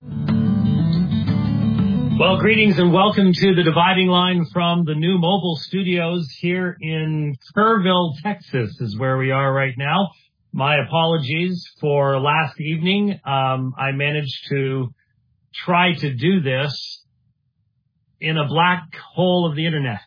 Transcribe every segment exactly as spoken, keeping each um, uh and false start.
Well, greetings and welcome to the Dividing Line from the new mobile studios here in Kerrville, Texas is where we are right now. My apologies for last evening. Um, I managed to try to do this in a black hole of the internet.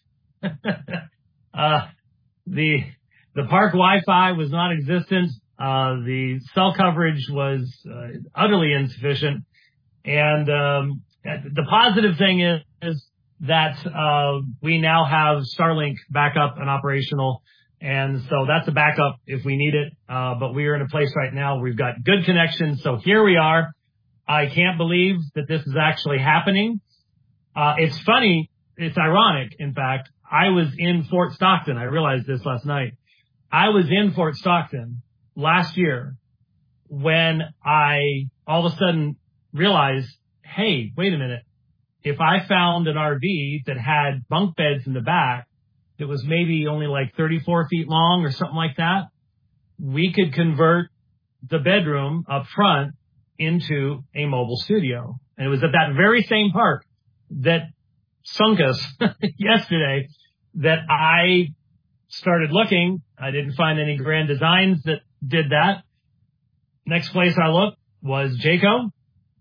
uh, the, the park Wi-Fi was non-existent. Uh, the cell coverage was uh, utterly insufficient. And, um, the positive thing is, is that uh, we now have Starlink back up and operational, and so that's a backup if we need it. Uh, but we are in a place right now where we've got good connection, so here we are. I can't believe that this is actually happening. Uh, it's funny, it's ironic, in fact. I was in Fort Stockton. I realized this last night. I was in Fort Stockton last year when I all of a sudden realized, hey, wait a minute. If I found an R V that had bunk beds in the back that was maybe only like thirty-four feet long or something like that, we could convert the bedroom up front into a mobile studio. And it was at that very same park that sunk us yesterday that I started looking. I didn't find any Grand Designs that did that. Next place I looked was Jayco.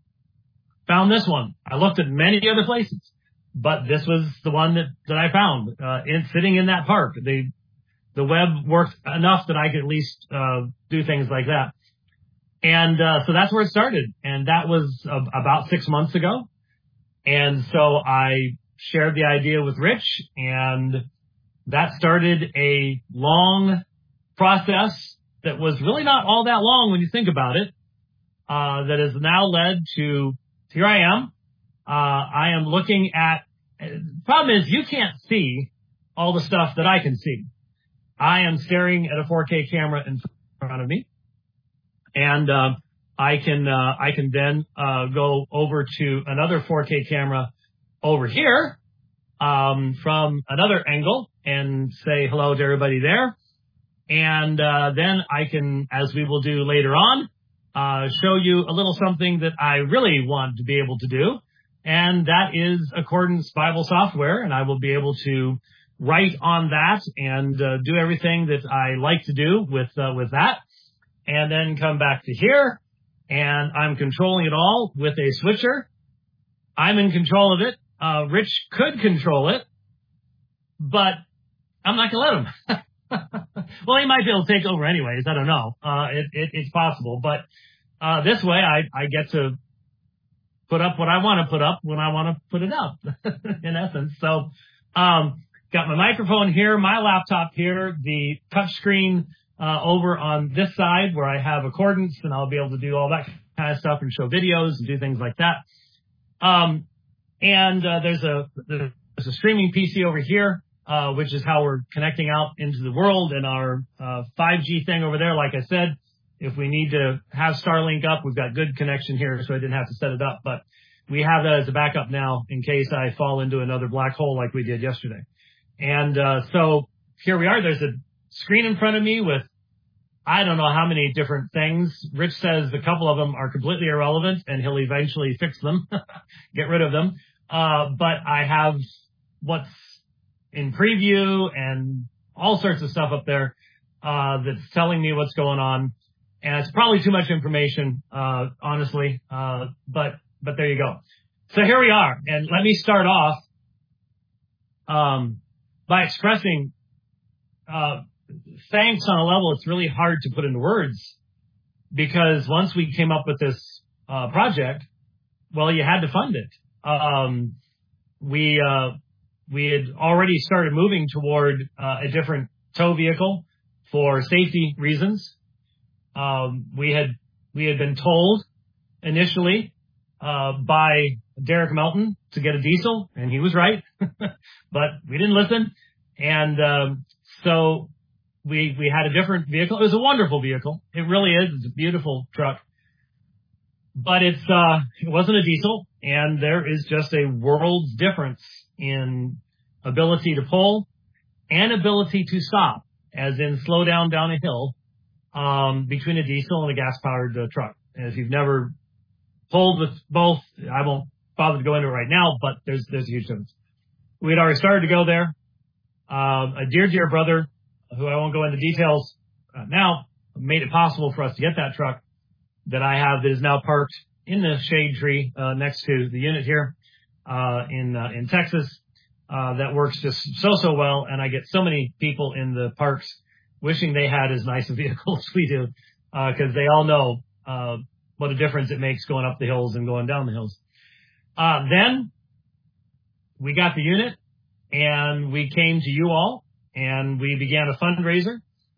Found this one. I looked at many other places, but this was the one that, that I found, uh, in, sitting in that park. The, the web worked enough that I could at least, uh, do things like that. And, uh, so that's where it started. And that was uh, about six months ago. And so I shared the idea with Rich, and that started a long process that was really not all that long when you think about it, uh, that has now led to here I am. Uh, I am looking at, problem is you can't see all the stuff that I can see. I am staring at a four K camera in front of me. And, uh, I can, uh, I can then, uh, go over to another four K camera over here, um, from another angle and say hello to everybody there. And, uh, then I can, as we will do later on, Uh, show you a little something that I really want to be able to do, and that is Accordance Bible software, and I will be able to write on that and uh, do everything that I like to do with uh, with that, and then come back to here, and I'm controlling it all with a switcher. I'm in control of it. Uh, Rich could control it, but I'm not going to let him. Well, he might be able to take over anyways. I don't know. Uh, it, it, it's possible. But uh, this way, I, I get to put up what I want to put up when I want to put it up, in essence. So um, got my microphone here, my laptop here, the touch screen uh, over on this side where I have Accordance, and I'll be able to do all that kind of stuff and show videos and do things like that. Um, and uh, there's a there's a streaming P C over here. Uh, which is how we're connecting out into the world, and our uh, five G thing over there. Like I said, if we need to have Starlink up, we've got good connection here, so I didn't have to set it up. But we have that as a backup now in case I fall into another black hole like we did yesterday. And uh, so here we are. There's a screen in front of me with I don't know how many different things. Rich says a couple of them are completely irrelevant, and he'll eventually fix them, get rid of them. Uh, but I have what's in preview and all sorts of stuff up there, uh, that's telling me what's going on. And it's probably too much information, uh, honestly. Uh, but, but there you go. So here we are. And let me start off, um, by expressing, uh, thanks on a level it's really hard to put into words, because once we came up with this, uh, project, well, you had to fund it. Um, we, uh, We had already started moving toward uh, a different tow vehicle for safety reasons. Um, we had we had been told initially uh, by Derek Melton to get a diesel, and he was right, but we didn't listen. And um, so we we had a different vehicle. It was a wonderful vehicle. It really is. It's a beautiful truck. But it's uh, it wasn't a diesel, and there is just a world's difference in ability to pull and ability to stop, as in slow down down a hill, um, between a diesel and a gas-powered uh, truck. And if you've never pulled with both. I won't bother to go into it right now, but there's there's a huge difference. We had already started to go there. Uh, a dear, dear brother, who I won't go into details uh, now, made it possible for us to get that truck that I have that is now parked in the shade tree uh, next to the unit here uh, in uh, in Texas. Uh, that works just so, so well, and I get so many people in the parks wishing they had as nice a vehicle as we do, because uh, they all know uh, what a difference it makes going up the hills and going down the hills. Uh, then we got the unit, and we came to you all, and we began a fundraiser,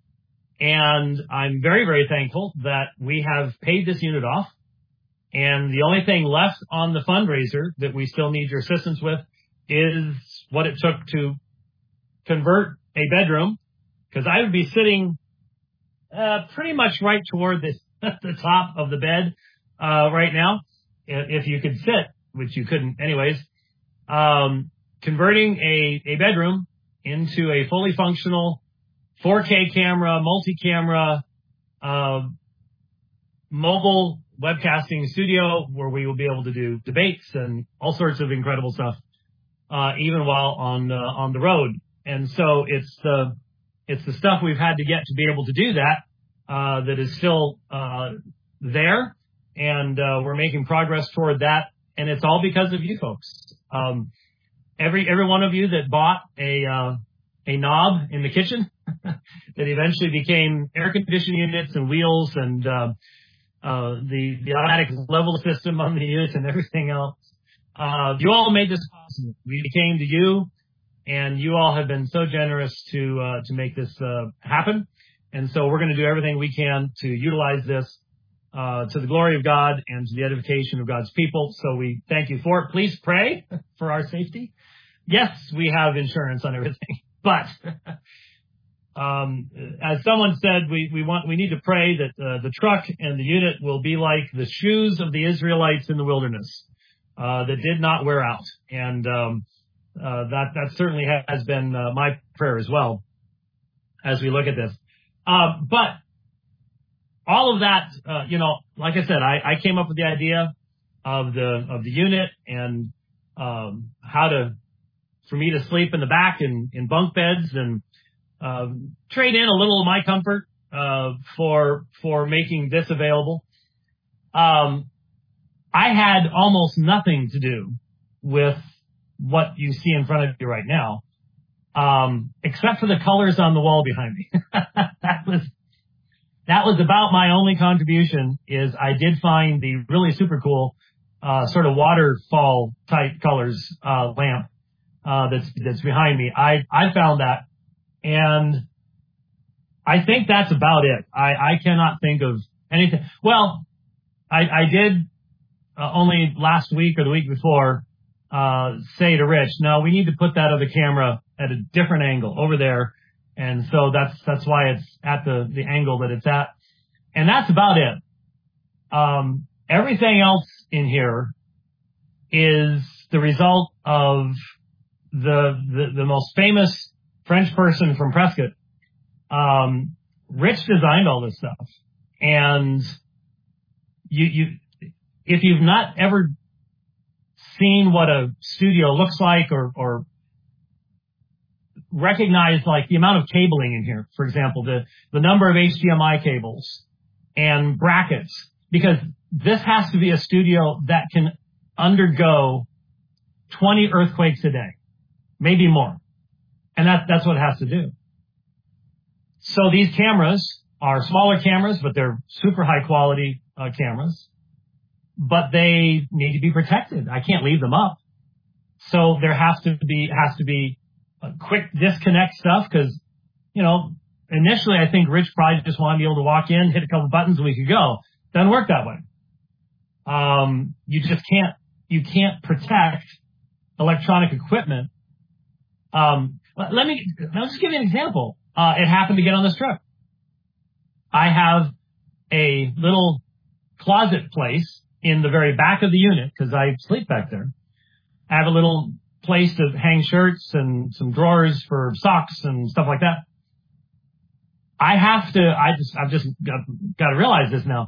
and I'm very, very thankful that we have paid this unit off, and the only thing left on the fundraiser that we still need your assistance with is what it took to convert a bedroom, because I would be sitting uh, pretty much right toward the, the top of the bed uh, right now, if you could sit, which you couldn't anyways. Um, converting a, a bedroom into a fully functional four K camera, multi-camera, uh, mobile webcasting studio where we will be able to do debates and all sorts of incredible stuff. Uh, even while on, uh, on the road. And so it's the, it's the stuff we've had to get to be able to do that, uh, that is still, uh, there. And, uh, we're making progress toward that. And it's all because of you folks. Um, every, every one of you that bought a, uh, a knob in the kitchen that eventually became air conditioning units and wheels and, uh, uh, the, the automatic level system on the units and everything else. Uh, you all made this possible. We came to you, and you all have been so generous to uh, to make this uh, happen. And so we're going to do everything we can to utilize this uh, to the glory of God and to the edification of God's people. So we thank you for it. Please pray for our safety. Yes, we have insurance on everything, but um, as someone said, we we want we need to pray that uh, the truck and the unit will be like the shoes of the Israelites in the wilderness. Uh, that did not wear out. And um, uh, that that certainly has been uh, my prayer as well as we look at this. Uh, but all of that, uh, you know, like I said, I, I came up with the idea of the of the unit and um, how to for me to sleep in the back in, in bunk beds and uh, trade in a little of my comfort uh, for for making this available. Um, I had almost nothing to do with what you see in front of you right now, um, except for the colors on the wall behind me. that was that was about my only contribution. Is I did find the really super cool uh, sort of waterfall type colors uh, lamp uh, that's that's behind me. I I found that, and I think that's about it. I I cannot think of anything. Well, I I did. Uh, only last week or the week before, uh, say to Rich, no, we need to put that other camera at a different angle over there. And so that's, that's why it's at the, the angle that it's at. And that's about it. Um, everything else in here is the result of the, the, the most famous French person from Prescott. Um, Rich designed all this stuff. And you, you, if you've not ever seen what a studio looks like or, or recognize like the amount of cabling in here, for example, the, the number of H D M I cables and brackets, because this has to be a studio that can undergo twenty earthquakes a day, maybe more. And that, that's what it has to do. So these cameras are smaller cameras, but they're super high quality uh, cameras. But they need to be protected. I can't leave them up. So there has to be, has to be a quick disconnect stuff because, you know, initially I think Rich probably just wanted to be able to walk in, hit a couple buttons and we could go. Doesn't work that way. Um, you just can't, you can't protect electronic equipment. Um, let me, I'll just give you an example. Uh, it happened to get on this truck. I have a little closet place in the very back of the unit because I sleep back there. I have a little place to hang shirts and some drawers for socks and stuff like that. I have to, I just, I've just got, got to realize this now.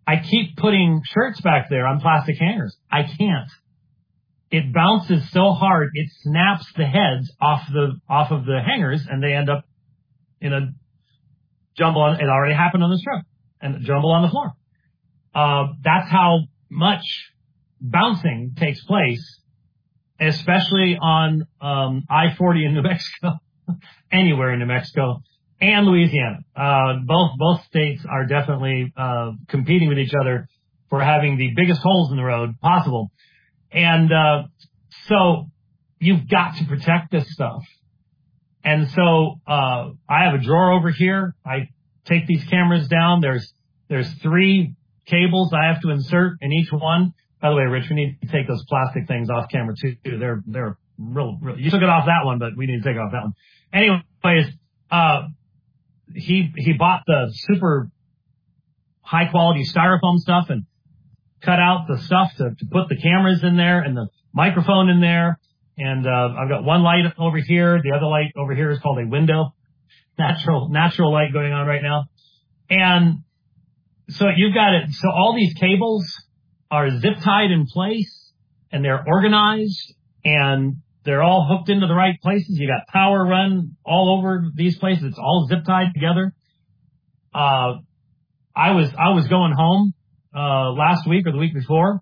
I keep putting shirts back there on plastic hangers. I can't. It bounces so hard, it snaps the heads off the, off of the hangers, and they end up in a jumble on, it already happened on this truck, and a jumble on the floor. Uh, that's how much bouncing takes place, especially on, um, I forty in New Mexico, anywhere in New Mexico, and Louisiana. Uh, both, both states are definitely, uh, competing with each other for having the biggest holes in the road possible. And, uh, so you've got to protect this stuff. And so, uh, I have a drawer over here. I take these cameras down. There's, there's three cables I have to insert in each one. By the way, Rich, we need to take those plastic things off camera too. They're, they're real, real, you took it off that one, but we need to take it off that one. Anyways, uh, he, he bought the super high quality styrofoam stuff and cut out the stuff to, to put the cameras in there and the microphone in there. And, uh, I've got one light over here. The other light over here is called a window. Natural, natural light going on right now. And so you've got it. So all these cables are zip tied in place, and they're organized, and they're all hooked into the right places. You got power run all over these places. It's all zip tied together. Uh, I was, I was going home, uh, last week or the week before,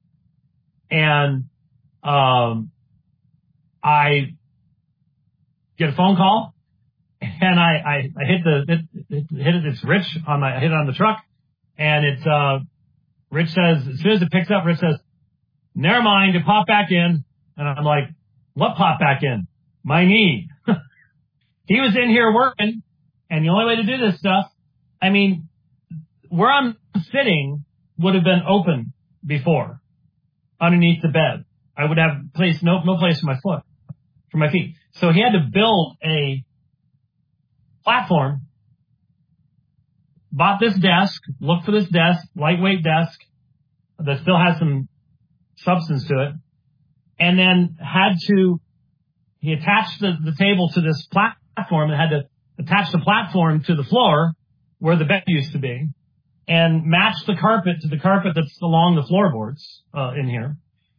and, um, I get a phone call, and I, I, I hit the, it, it, hit it, it's Rich on my, I hit it on the truck, and it's, uh, Rich says, as soon as it picks up, Rich says, never mind, it popped back in. And I'm like, what popped back in? My knee. He was in here working, and the only way to do this stuff, I mean, where I'm sitting would have been open before, underneath the bed. I would have place, no, no place for my foot, for my feet. So he had to build a platform, bought this desk, looked for this desk, lightweight desk that still has some substance to it, and then had to, he attached the, the table to this platform and had to attach the platform to the floor where the bed used to be and match the carpet to the carpet that's along the floorboards, uh, in here.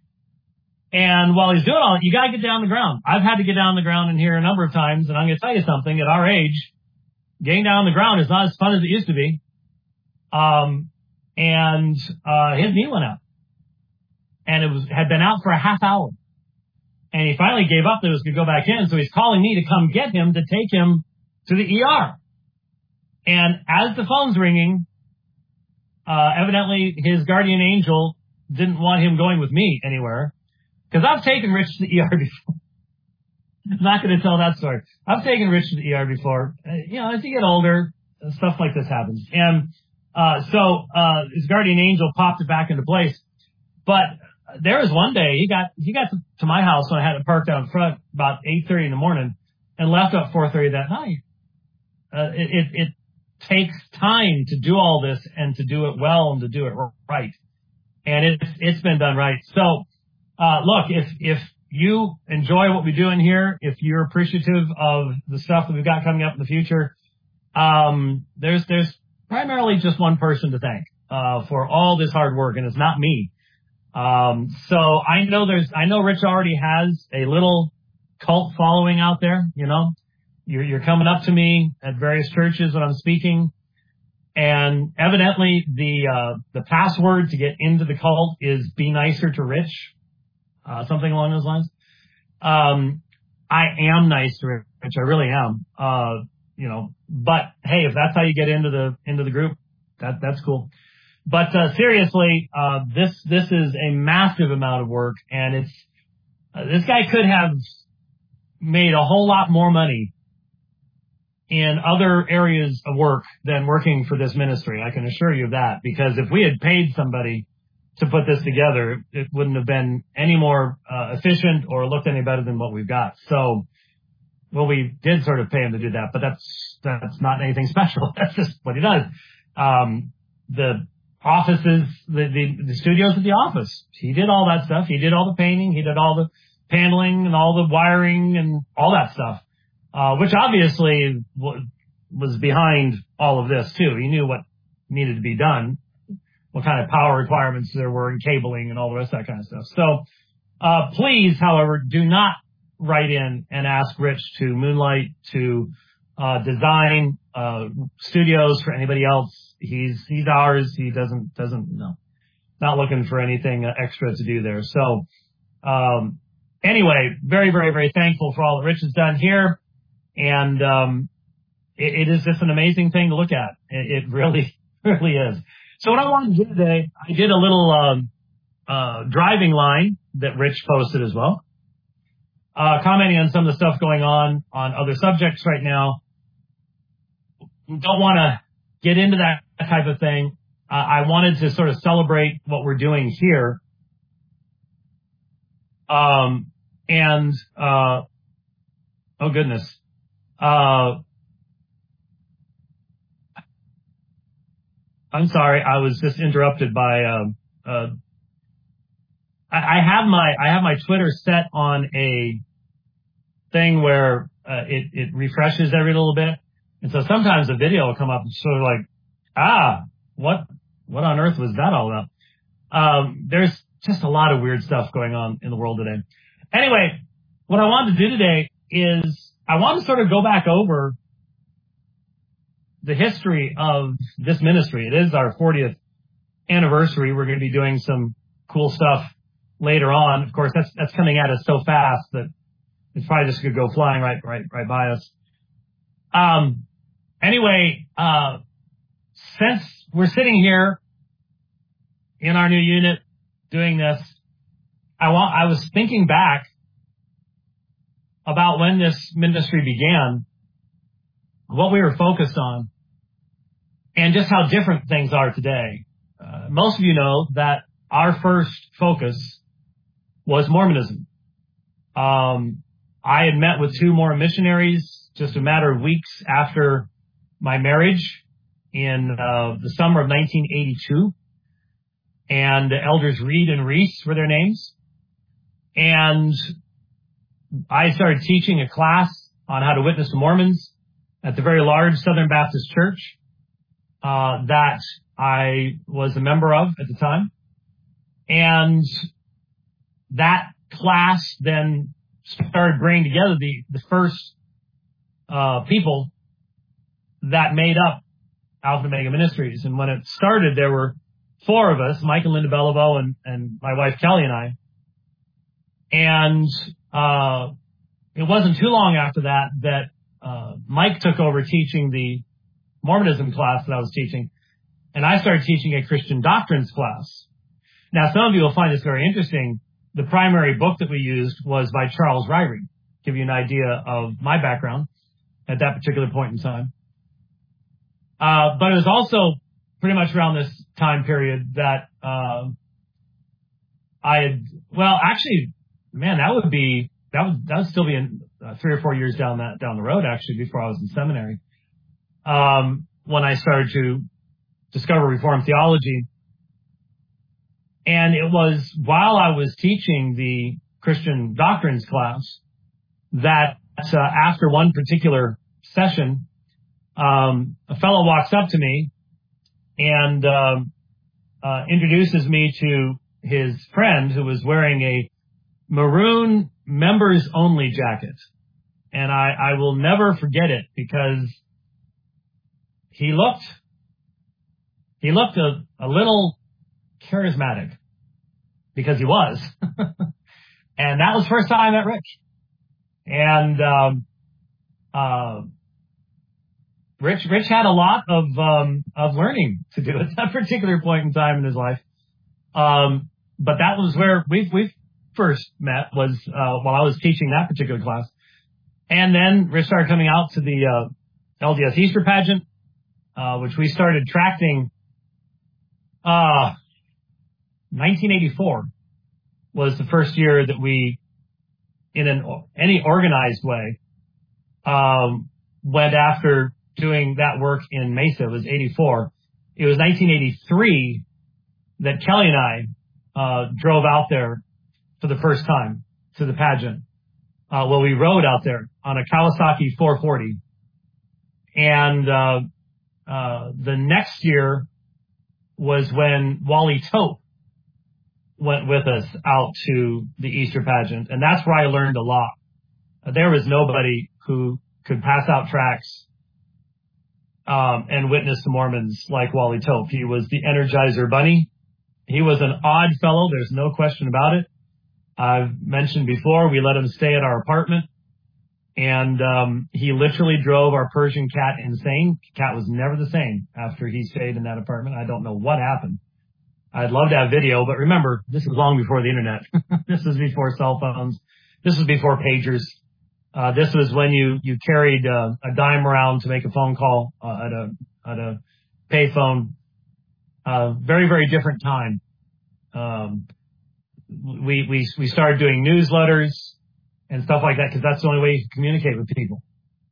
And while he's doing all that, you gotta get down on the ground. I've had to get down on the ground in here a number of times, and I'm gonna tell you something, at our age, getting down on the ground is not as fun as it used to be. Um, and, uh, his knee went out. And it was, had been out for a half hour. And he finally gave up that it was going to go back in. So he's calling me to come get him, to take him to the E R. And as the phone's ringing, uh, evidently his guardian angel didn't want him going with me anywhere. Cause I've taken Rich to the E R before. I'm not going to tell that story. I've taken Rich to the E R before. Uh, you know, as you get older, stuff like this happens. And, uh, so, uh, his guardian angel popped it back into place. But there was one day he got, he got to my house when I had it parked out in front about eight thirty in the morning and left at four thirty that night. Uh, it, it, it takes time to do all this and to do it well and to do it right. And it's, it's been done right. So, uh, look, if, if you enjoy what we do in here, if you're appreciative of the stuff that we've got coming up in the future, um, there's, there's primarily just one person to thank, uh, for all this hard work, and it's not me. Um, so I know there's, I know Rich already has a little cult following out there, you know, you're, you're coming up to me at various churches when I'm speaking, and evidently the, uh, the password to get into the cult is be nicer to Rich, uh, something along those lines. Um, I am nice to Rich, I really am, uh, you know, but hey, if that's how you get into the, into the group, that, that's cool. But, uh, seriously, uh, this, this is a massive amount of work, and it's, uh, this guy could have made a whole lot more money in other areas of work than working for this ministry. I can assure you of that, because if we had paid somebody to put this together, it wouldn't have been any more, uh, efficient or looked any better than what we've got. So, well, we did sort of pay him to do that, but that's, that's not anything special. That's just what he does. Um, the, offices, the, the, the studios at the office. He did all that stuff. He did all the painting. He did all the paneling and all the wiring and all that stuff, uh, which obviously w- was behind all of this too. He knew what needed to be done. what kind of power requirements there were in cabling and all the rest of that kind of stuff. So, uh, please, however, do not write in and ask Rich to moonlight, to, uh, design, uh, studios for anybody else. He's, he's ours. He doesn't, doesn't, no, not looking for anything extra to do there. So, um, anyway, very, very, very thankful for all that Rich has done here. And, um, it, it is just an amazing thing to look at. It, it really, really is. So what I wanted to do today, I did a little, um, uh, driving line that Rich posted as well, uh, commenting on some of the stuff going on on other subjects right now. Don't want to get into that type of thing. Uh, I wanted to sort of celebrate what we're doing here. Um, and, uh, oh goodness, uh, I'm sorry, I was just interrupted by, um, uh, I, I have my, I have my Twitter set on a thing where, uh, it, it refreshes every little bit. And so sometimes a video will come up and sort of like, ah, what, what on earth was that all about? Um, there's just a lot of weird stuff going on in the world today. Anyway, what I wanted to do today is I want to sort of go back over the history of this ministry. It is our fortieth anniversary. We're going to be doing some cool stuff later on. Of course, that's, that's coming at us so fast that it's probably just going to go flying right, right, right by us. Um, anyway, uh, since we're sitting here in our new unit doing this, I want, I was thinking back about when this ministry began, what we were focused on, and just how different things are today. Uh, most of you know that our first focus was Mormonism. Um, I had met with two Mormon missionaries just a matter of weeks after my marriage in uh, the summer of nineteen eighty-two. And Elders Reed and Reese were their names. And I started teaching a class on how to witness to Mormons at the very large Southern Baptist Church uh, that I was a member of at the time. And that class then started bringing together the, the first uh, people that made up Alpha and Omega Ministries. And when it started, there were four of us, Mike and Linda Beliveau and, and my wife Kelly and I. And uh it wasn't too long after that that uh Mike took over teaching the Mormonism class that I was teaching, and I started teaching a Christian doctrines class. Now, some of you will find this very interesting. The primary book that we used was by Charles Ryrie. Give you an idea of my background at that particular point in time. Uh but it was also pretty much around this time period that uh, I had, well, actually, man, that would be, that would, that would still be in, uh, three or four years down that, down the road, actually, before I was in seminary, um, when I started to discover Reformed theology. And it was while I was teaching the Christian doctrines class that uh, after one particular session, um, a fellow walks up to me and um, uh, introduces me to his friend who was wearing a maroon members-only jacket. And I, I will never forget it because he looked, he looked a, a little charismatic, because he was. And that was the first time I met Rich. And um, uh Rich, Rich had a lot of, um, of learning to do at that particular point in time in his life. Um, but that was where we, we first met, was, uh, while I was teaching that particular class. And then Rich started coming out to the, uh, L D S Easter pageant, uh, which we started tracting, uh, nineteen eighty-four was the first year that we, in an, any organized way, um, went after doing that work in Mesa. It was eighty-four. It was nineteen eighty-three that Kelly and I uh drove out there for the first time to the pageant. Uh well, we rode out there on a Kawasaki four forty. And uh uh the next year was when Wally Tope went with us out to the Easter pageant. And that's where I learned a lot. There was nobody who could pass out tracts um, and witness to Mormons like Wally Tope. He was the Energizer Bunny. He was an odd fellow. There's no question about it. I've mentioned before, we let him stay at our apartment. And um, he literally drove our Persian cat insane. Cat was never the same after he stayed in that apartment. I don't know what happened. I'd love to have video, but remember, this is long before the internet. This was before cell phones. This was before pagers. Uh, this was when you, you carried uh, a dime around to make a phone call uh, at a at a payphone. Uh, very, very different time. Um, we we we started doing newsletters and stuff like that because that's the only way you can communicate with people.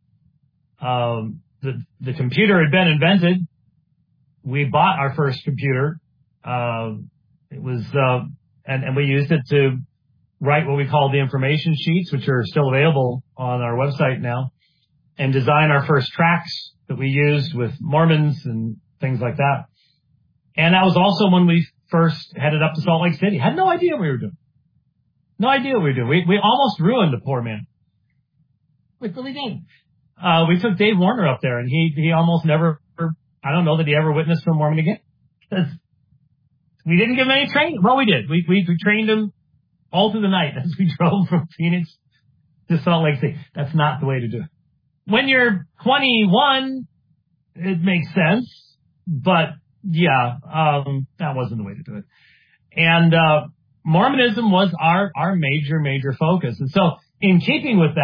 Um, the the computer had been invented. We bought our first computer. Uh, it was uh, and and we used it to write what we call the information sheets, which are still available on our website now, and design our first tracks that we used with Mormons and things like that. And that was also when we first headed up to Salt Lake City. Had no idea what we were doing. No idea what we were doing. We, we almost ruined the poor man. We really did. Uh, we took Dave Warner up there, and he, he almost never, I don't know that he ever witnessed to a Mormon again. Because we didn't give him any training. Well, we did. We, we, we trained him all through the night as we drove from Phoenix to Salt Lake City. That's not the way to do it. When you're twenty-one, it makes sense, but yeah, um, that wasn't the way to do it. And, uh, Mormonism was our, our major, major focus. And so in keeping with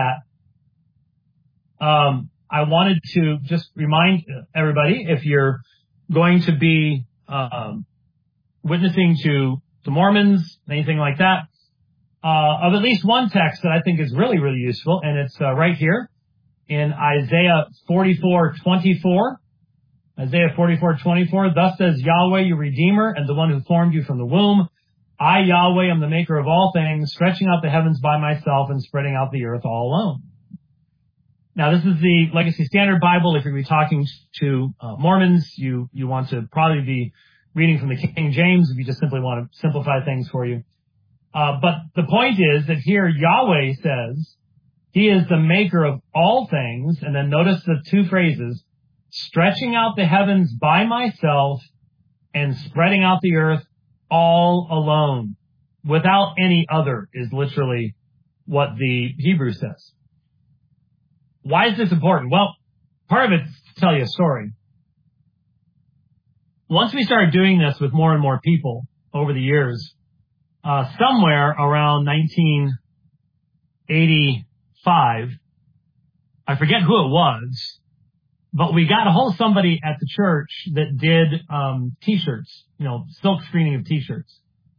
that, um, I wanted to just remind everybody, if you're going to be, um, witnessing to, to Mormons, anything like that, uh, of at least one text that I think is really, really useful. And it's, uh, right here in Isaiah forty-four twenty-four. Isaiah forty-four twenty-four, thus says Yahweh, your Redeemer, and the one who formed you from the womb. I, Yahweh, am the maker of all things, stretching out the heavens by myself and spreading out the earth all alone. Now, this is the Legacy Standard Bible. If you're going to be talking to uh, Mormons, you, you want to probably be reading from the King James if you just simply want to simplify things for you. Uh, but the point is that here Yahweh says he is the maker of all things. And then notice the two phrases, stretching out the heavens by myself and spreading out the earth all alone, without any other, is literally what the Hebrew says. Why is this important? Well, part of it's to tell you a story. Once we started doing this with more and more people over the years, uh, somewhere around nineteen eighty-five, I forget who it was, but we got a hold of somebody at the church that did um, T-shirts, you know, silk screening of T-shirts.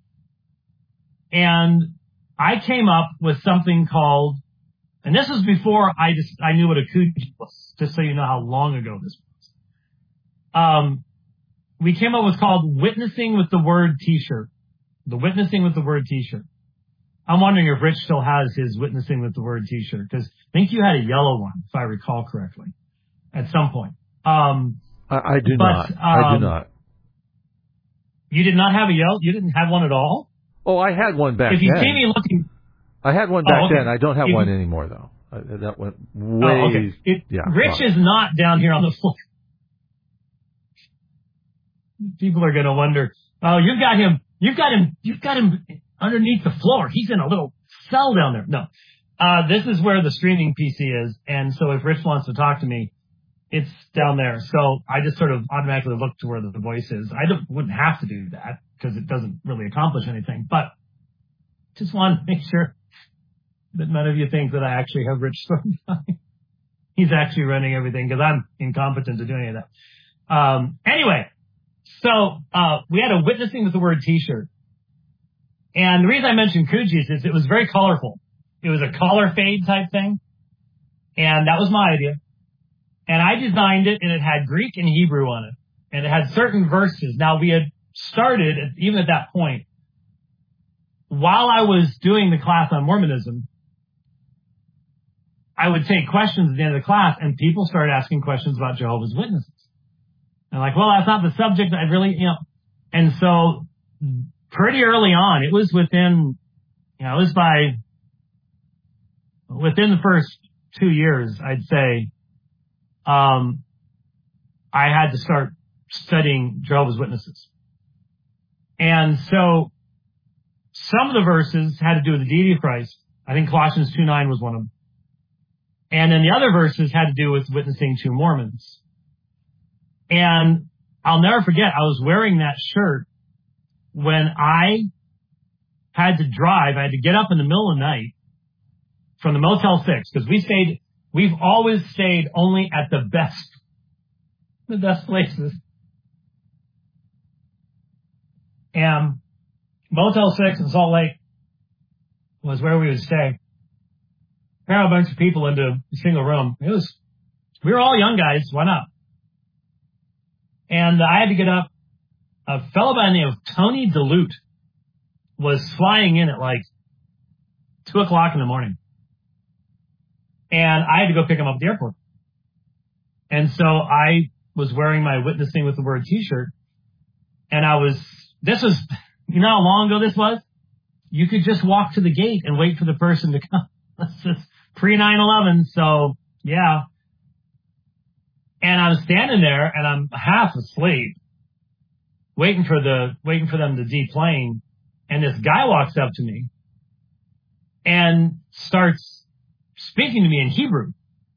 And I came up with something called, and this was before I just I knew what a koozie was, just so you know how long ago this was. Um, we came up with called Witnessing with the Word T-shirt. The Witnessing with the Word T-shirt. I'm wondering if Rich still has his Witnessing with the Word T-shirt, because I think you had a yellow one, if I recall correctly, at some point. Um, I, I do but, not. Um, I do not. You did not have a yellow? You didn't have one at all? Oh, I had one back then. If you then. see me looking... I had one back oh, okay. then. I don't have if one you, anymore, though. Uh, that went way... Oh, okay. It, yeah, Rich well. is not down here on the floor. People are going to wonder, oh, you've got him, you've got him, you've got him underneath the floor. He's in a little cell down there. No. Uh, this is where the streaming P C is. And so if Rich wants to talk to me, it's down there. So I just sort of automatically look to where the voice is. I don't, wouldn't have to do that because it doesn't really accomplish anything, but just want to make sure that none of you think that I actually have Rich Storm. He's actually running everything because I'm incompetent to do any of that. Um, anyway, so uh, we had a Witnessing with the Word T-shirt. And the reason I mentioned koozies is it was very colorful. It was a color fade type thing. And that was my idea. And I designed it, and it had Greek and Hebrew on it. And it had certain verses. Now, we had started, even at that point, while I was doing the class on Mormonism, I would take questions at the end of the class, and people started asking questions about Jehovah's Witnesses. And like, well, that's not the subject. I really, you know, And so pretty early on, it was within, you know, it was by, within the first two years, I'd say, um, I had to start studying Jehovah's Witnesses. And so some of the verses had to do with the deity of Christ. I think Colossians two nine was one of them. And then the other verses had to do with witnessing to Mormons. And I'll never forget, I was wearing that shirt when I had to drive. I had to get up in the middle of the night from the Motel six, because we stayed, we've always stayed only at the best, the best places. And Motel six in Salt Lake was where we would stay. There were a bunch of people into a single room. It was, we were all young guys. Why not? And I had to get up. A fellow by the name of Tony DeLute was flying in at like two o'clock in the morning. And I had to go pick him up at the airport. And so I was wearing my Witnessing with the Word t-shirt. And I was, this was, you know how long ago this was? You could just walk to the gate and wait for the person to come. This is pre nine eleven, so yeah. And I'm standing there and I'm half asleep, waiting for the, waiting for them to deplane. And this guy walks up to me and starts speaking to me in Hebrew.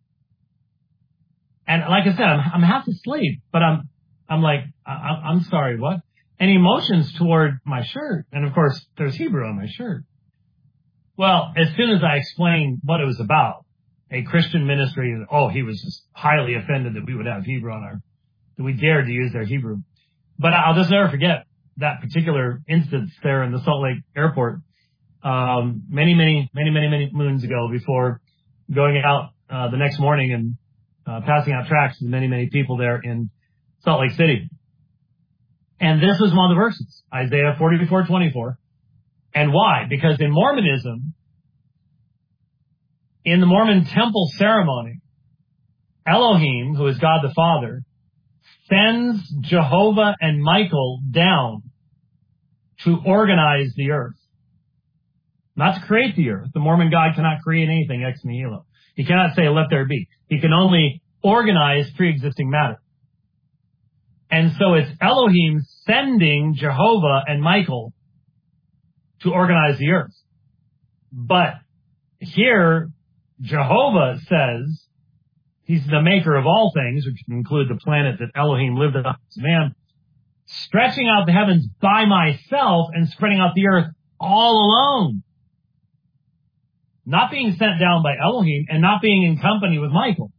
And like I said, I'm, I'm half asleep, but I'm, I'm like, I, I'm sorry, what? And he motions toward my shirt. And of course, there's Hebrew on my shirt. Well, as soon as I explained what it was about, a Christian ministry, oh, he was just highly offended that we would have Hebrew on our, that we dared to use their Hebrew. But I'll just never forget that particular instance there in the Salt Lake airport, um, many, many, many, many, many moons ago, before going out uh, the next morning and uh, passing out tracts to many, many people there in Salt Lake City. And this was one of the verses, Isaiah forty-four twenty-four. And why? Because in Mormonism, in the Mormon temple ceremony, Elohim, who is God the Father, sends Jehovah and Michael down to organize the earth. Not to create the earth. The Mormon God cannot create anything ex nihilo. He cannot say, let there be. He can only organize pre-existing matter. And so it's Elohim sending Jehovah and Michael to organize the earth. But here, Jehovah says he's the maker of all things, which include the planet that Elohim lived on as man, stretching out the heavens by myself and spreading out the earth all alone. Not being sent down by Elohim and not being in company with Michael.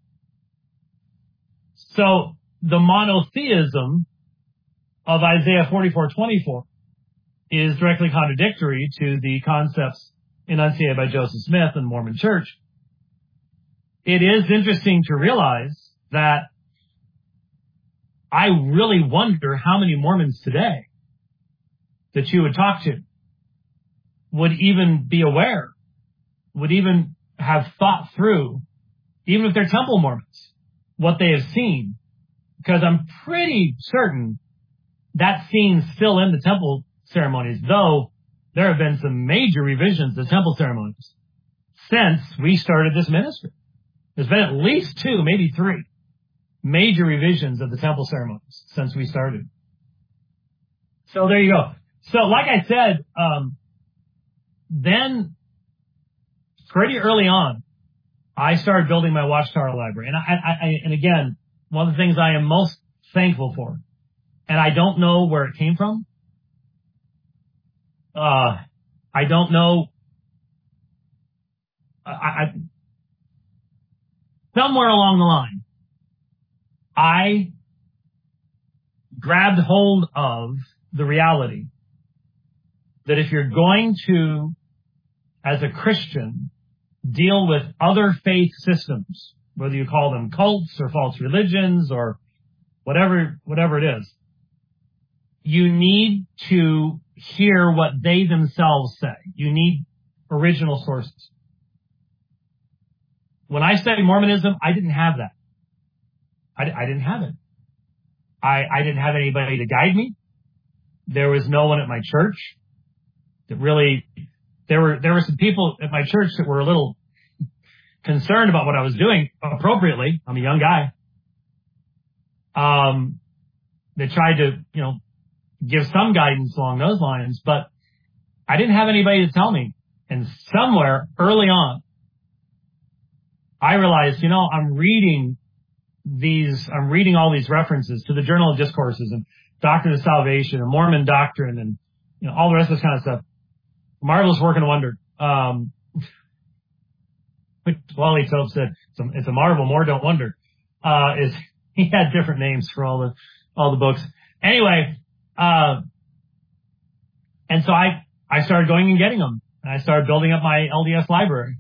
So the monotheism of Isaiah forty-four twenty-four is directly contradictory to the concepts enunciated by Joseph Smith and the Mormon Church. It is interesting to realize that I really wonder how many Mormons today that you would talk to would even be aware, would even have thought through, even if they're temple Mormons, what they have seen. Because I'm pretty certain that scene's still in the temple ceremonies, though there have been some major revisions to temple ceremonies since we started this ministry. There's been at least two, maybe three, major revisions of the temple ceremonies since we started. So there you go. So like I said, um, then pretty early on, I started building my Watchtower library. And I, I, I, and again, one of the things I am most thankful for, and I don't know where it came from. Uh, I don't know. I, I, somewhere along the line, I grabbed hold of the reality that if you're going to, as a Christian, deal with other faith systems, whether you call them cults or false religions or whatever, whatever it is, you need to hear what they themselves say. You need original sources. When I studied Mormonism, I didn't have that. I, I didn't have it. I, I didn't have anybody to guide me. There was no one at my church that really, there were, there were some people at my church that were a little concerned about what I was doing appropriately. I'm a young guy. Um, they tried to, you know, give some guidance along those lines, but I didn't have anybody to tell me. And somewhere early on, I realized, you know, I'm reading these, I'm reading all these references to the Journal of Discourses and Doctrine of Salvation and Mormon doctrine and, you know, all the rest of this kind of stuff. Marvelous work and wonder. Um, Wally Tope said, it's a, it's a marvel, more don't wonder. Uh, is, he had different names for all the, all the books. Anyway, uh, and so I, I started going and getting them. And I started building up my L D S library.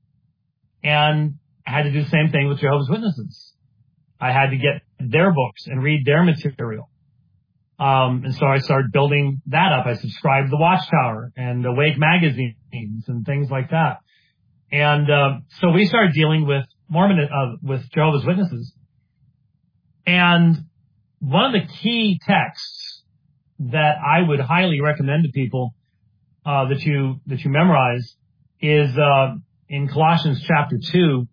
And I had to do the same thing with Jehovah's Witnesses. I had to get their books and read their material. Um, and so I started building that up. I subscribed to the Watchtower and Awake magazines and things like that. And, uh, so we started dealing with Mormon, uh, with Jehovah's Witnesses. And one of the key texts that I would highly recommend to people, uh, that you, that you memorize is, uh, in Colossians chapter two.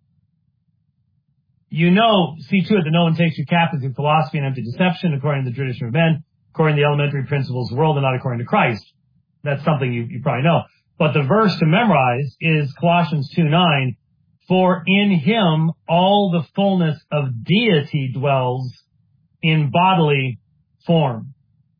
You know, see to it that no one takes you captive through philosophy and empty deception, according to the tradition of men, according to the elementary principles of the world, and not according to Christ. That's something you, you probably know. But the verse to memorize is Colossians two nine. For in him all the fullness of deity dwells in bodily form.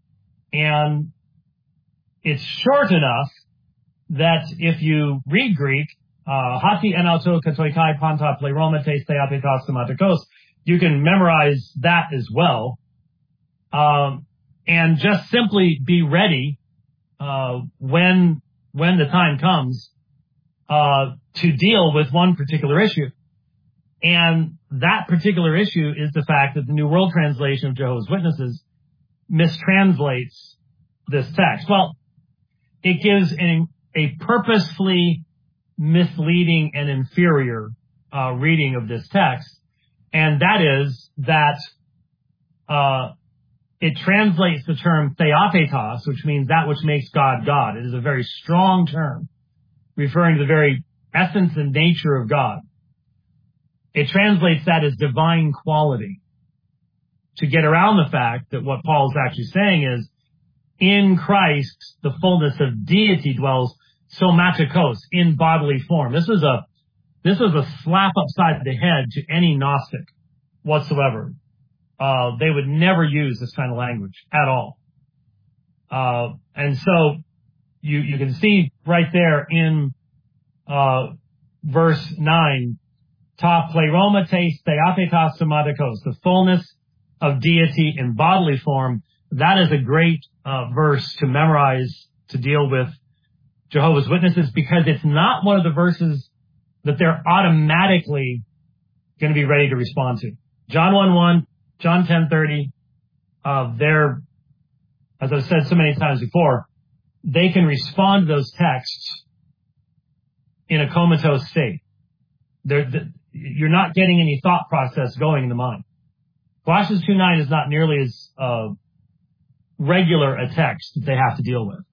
And it's short enough that if you read Greek, hati enauto katoikai panta pleroma te theapetos thematikos, you can memorize that as well. Um, and just simply be ready, uh, when, when the time comes, uh, to deal with one particular issue. And that particular issue is the fact that the New World Translation of Jehovah's Witnesses mistranslates this text. Well, it gives an, a purposefully misleading and inferior uh, reading of this text, and that is that uh, it translates the term theopetos, which means that which makes God God. It is a very strong term, referring to the very essence and nature of God. It translates that as divine quality, to get around the fact that what Paul is actually saying is, in Christ, the fullness of deity dwells somatikos, in bodily form. This is a, this is a slap upside the head to any Gnostic whatsoever. Uh, they would never use this kind of language at all. Uh, and so you, you can see right there in, uh, verse nine, ta pleroma te theapetos somatikos, the fullness of deity in bodily form. That is a great, uh, verse to memorize to deal with Jehovah's Witnesses, because it's not one of the verses that they're automatically going to be ready to respond to. John one one, John ten thirty, uh, they're, as I've said so many times before, they can respond to those texts in a comatose state. They're, you're not getting any thought process going in the mind. Colossians two nine is not nearly as uh, regular a text that they have to deal with.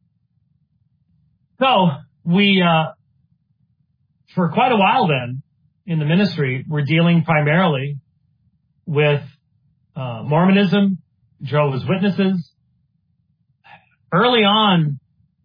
So we, uh, for quite a while then, in the ministry, we're dealing primarily with uh, Mormonism, Jehovah's Witnesses. Early on,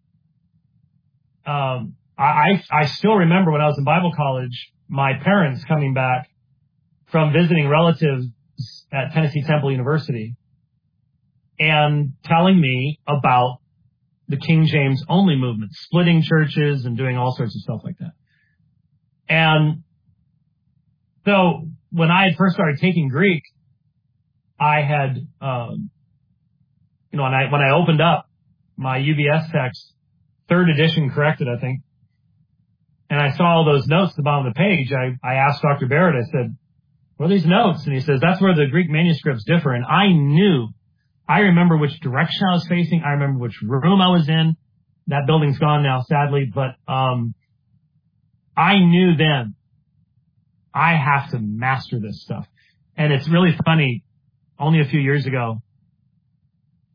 um, I, I still remember when I was in Bible college, my parents coming back from visiting relatives at Tennessee Temple University and telling me about the King James only movement, splitting churches and doing all sorts of stuff like that. And so when I had first started taking Greek, I had, um, you know, when I, when I opened up my U B S text, third edition corrected, I think, and I saw all those notes at the bottom of the page, I, I asked Doctor Barrett, I said, what are these notes? And he says, that's where the Greek manuscripts differ. And I knew, I remember which direction I was facing. I remember which room I was in. That building's gone now, sadly, but, um, I knew then I have to master this stuff. And it's really funny. Only a few years ago,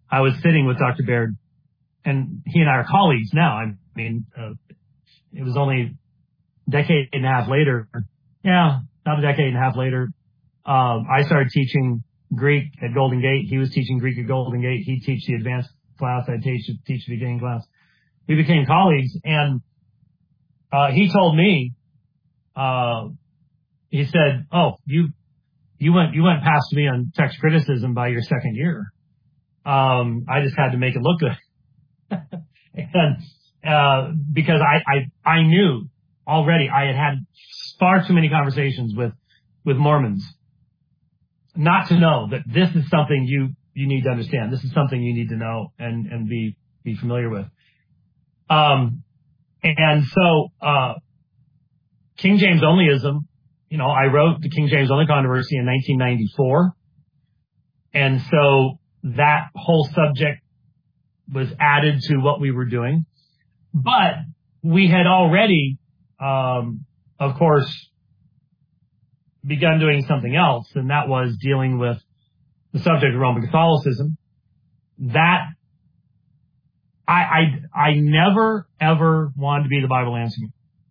I was sitting with Doctor Baird, and he and I are colleagues now. I mean, uh, it was only a decade and a half later. Yeah, not a decade and a half later. Um, I started teaching Greek at Golden Gate. He was teaching Greek at Golden Gate. He'd teach the advanced class. I'd teach, teach the beginning class. We became colleagues, and uh, he told me, uh, he said, "Oh, you you went you went past me on text criticism by your second year. Um, I just had to make it look good." And uh, because I, I I knew already I had had far too many conversations with with Mormons not to know that this is something you you need to understand. This is something you need to know and and be be familiar with. Um, and so uh, King James Onlyism, you know, I wrote the King James Only Controversy in nineteen ninety-four, and so that whole subject was added to what we were doing. But we had already, um, of course, begun doing something else, and that was dealing with the subject of Roman Catholicism. That I I, I never ever wanted to be the Bible answer.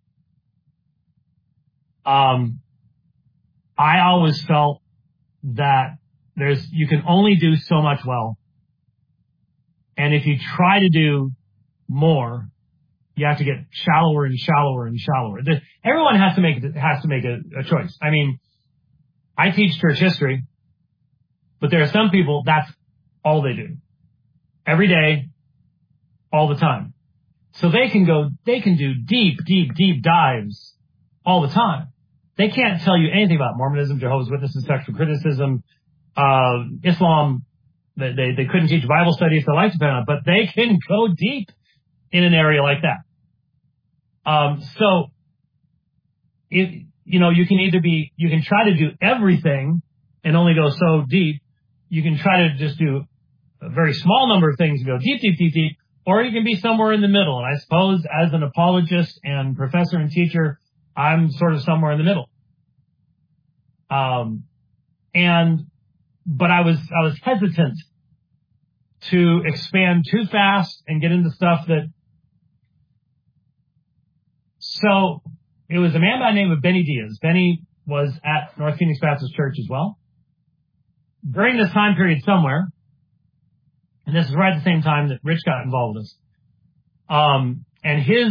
Um, I always felt that there's you can only do so much well. And if you try to do more, you have to get shallower and shallower and shallower. The, everyone has to make has to make a, a choice. I mean, I teach church history, but there are some people that's all they do, every day, all the time. So they can go, they can do deep, deep, deep dives all the time. They can't tell you anything about Mormonism, Jehovah's Witnesses, textual criticism, uh, Islam. They, they, they couldn't teach Bible study if their life depended on it, but they can go deep in an area like that. Um, so, it, you know, you can either be, you can try to do everything and only go so deep. You can try to just do a very small number of things and go deep, deep, deep, deep, or you can be somewhere in the middle. And I suppose as an apologist and professor and teacher, I'm sort of somewhere in the middle. Um, and, but I was, I was hesitant to expand too fast and get into stuff that, so it was a man by the name of Benny Diaz. Benny was at North Phoenix Baptist Church as well. During this time period somewhere, and this is right at the same time that Rich got involved with us, um, and his,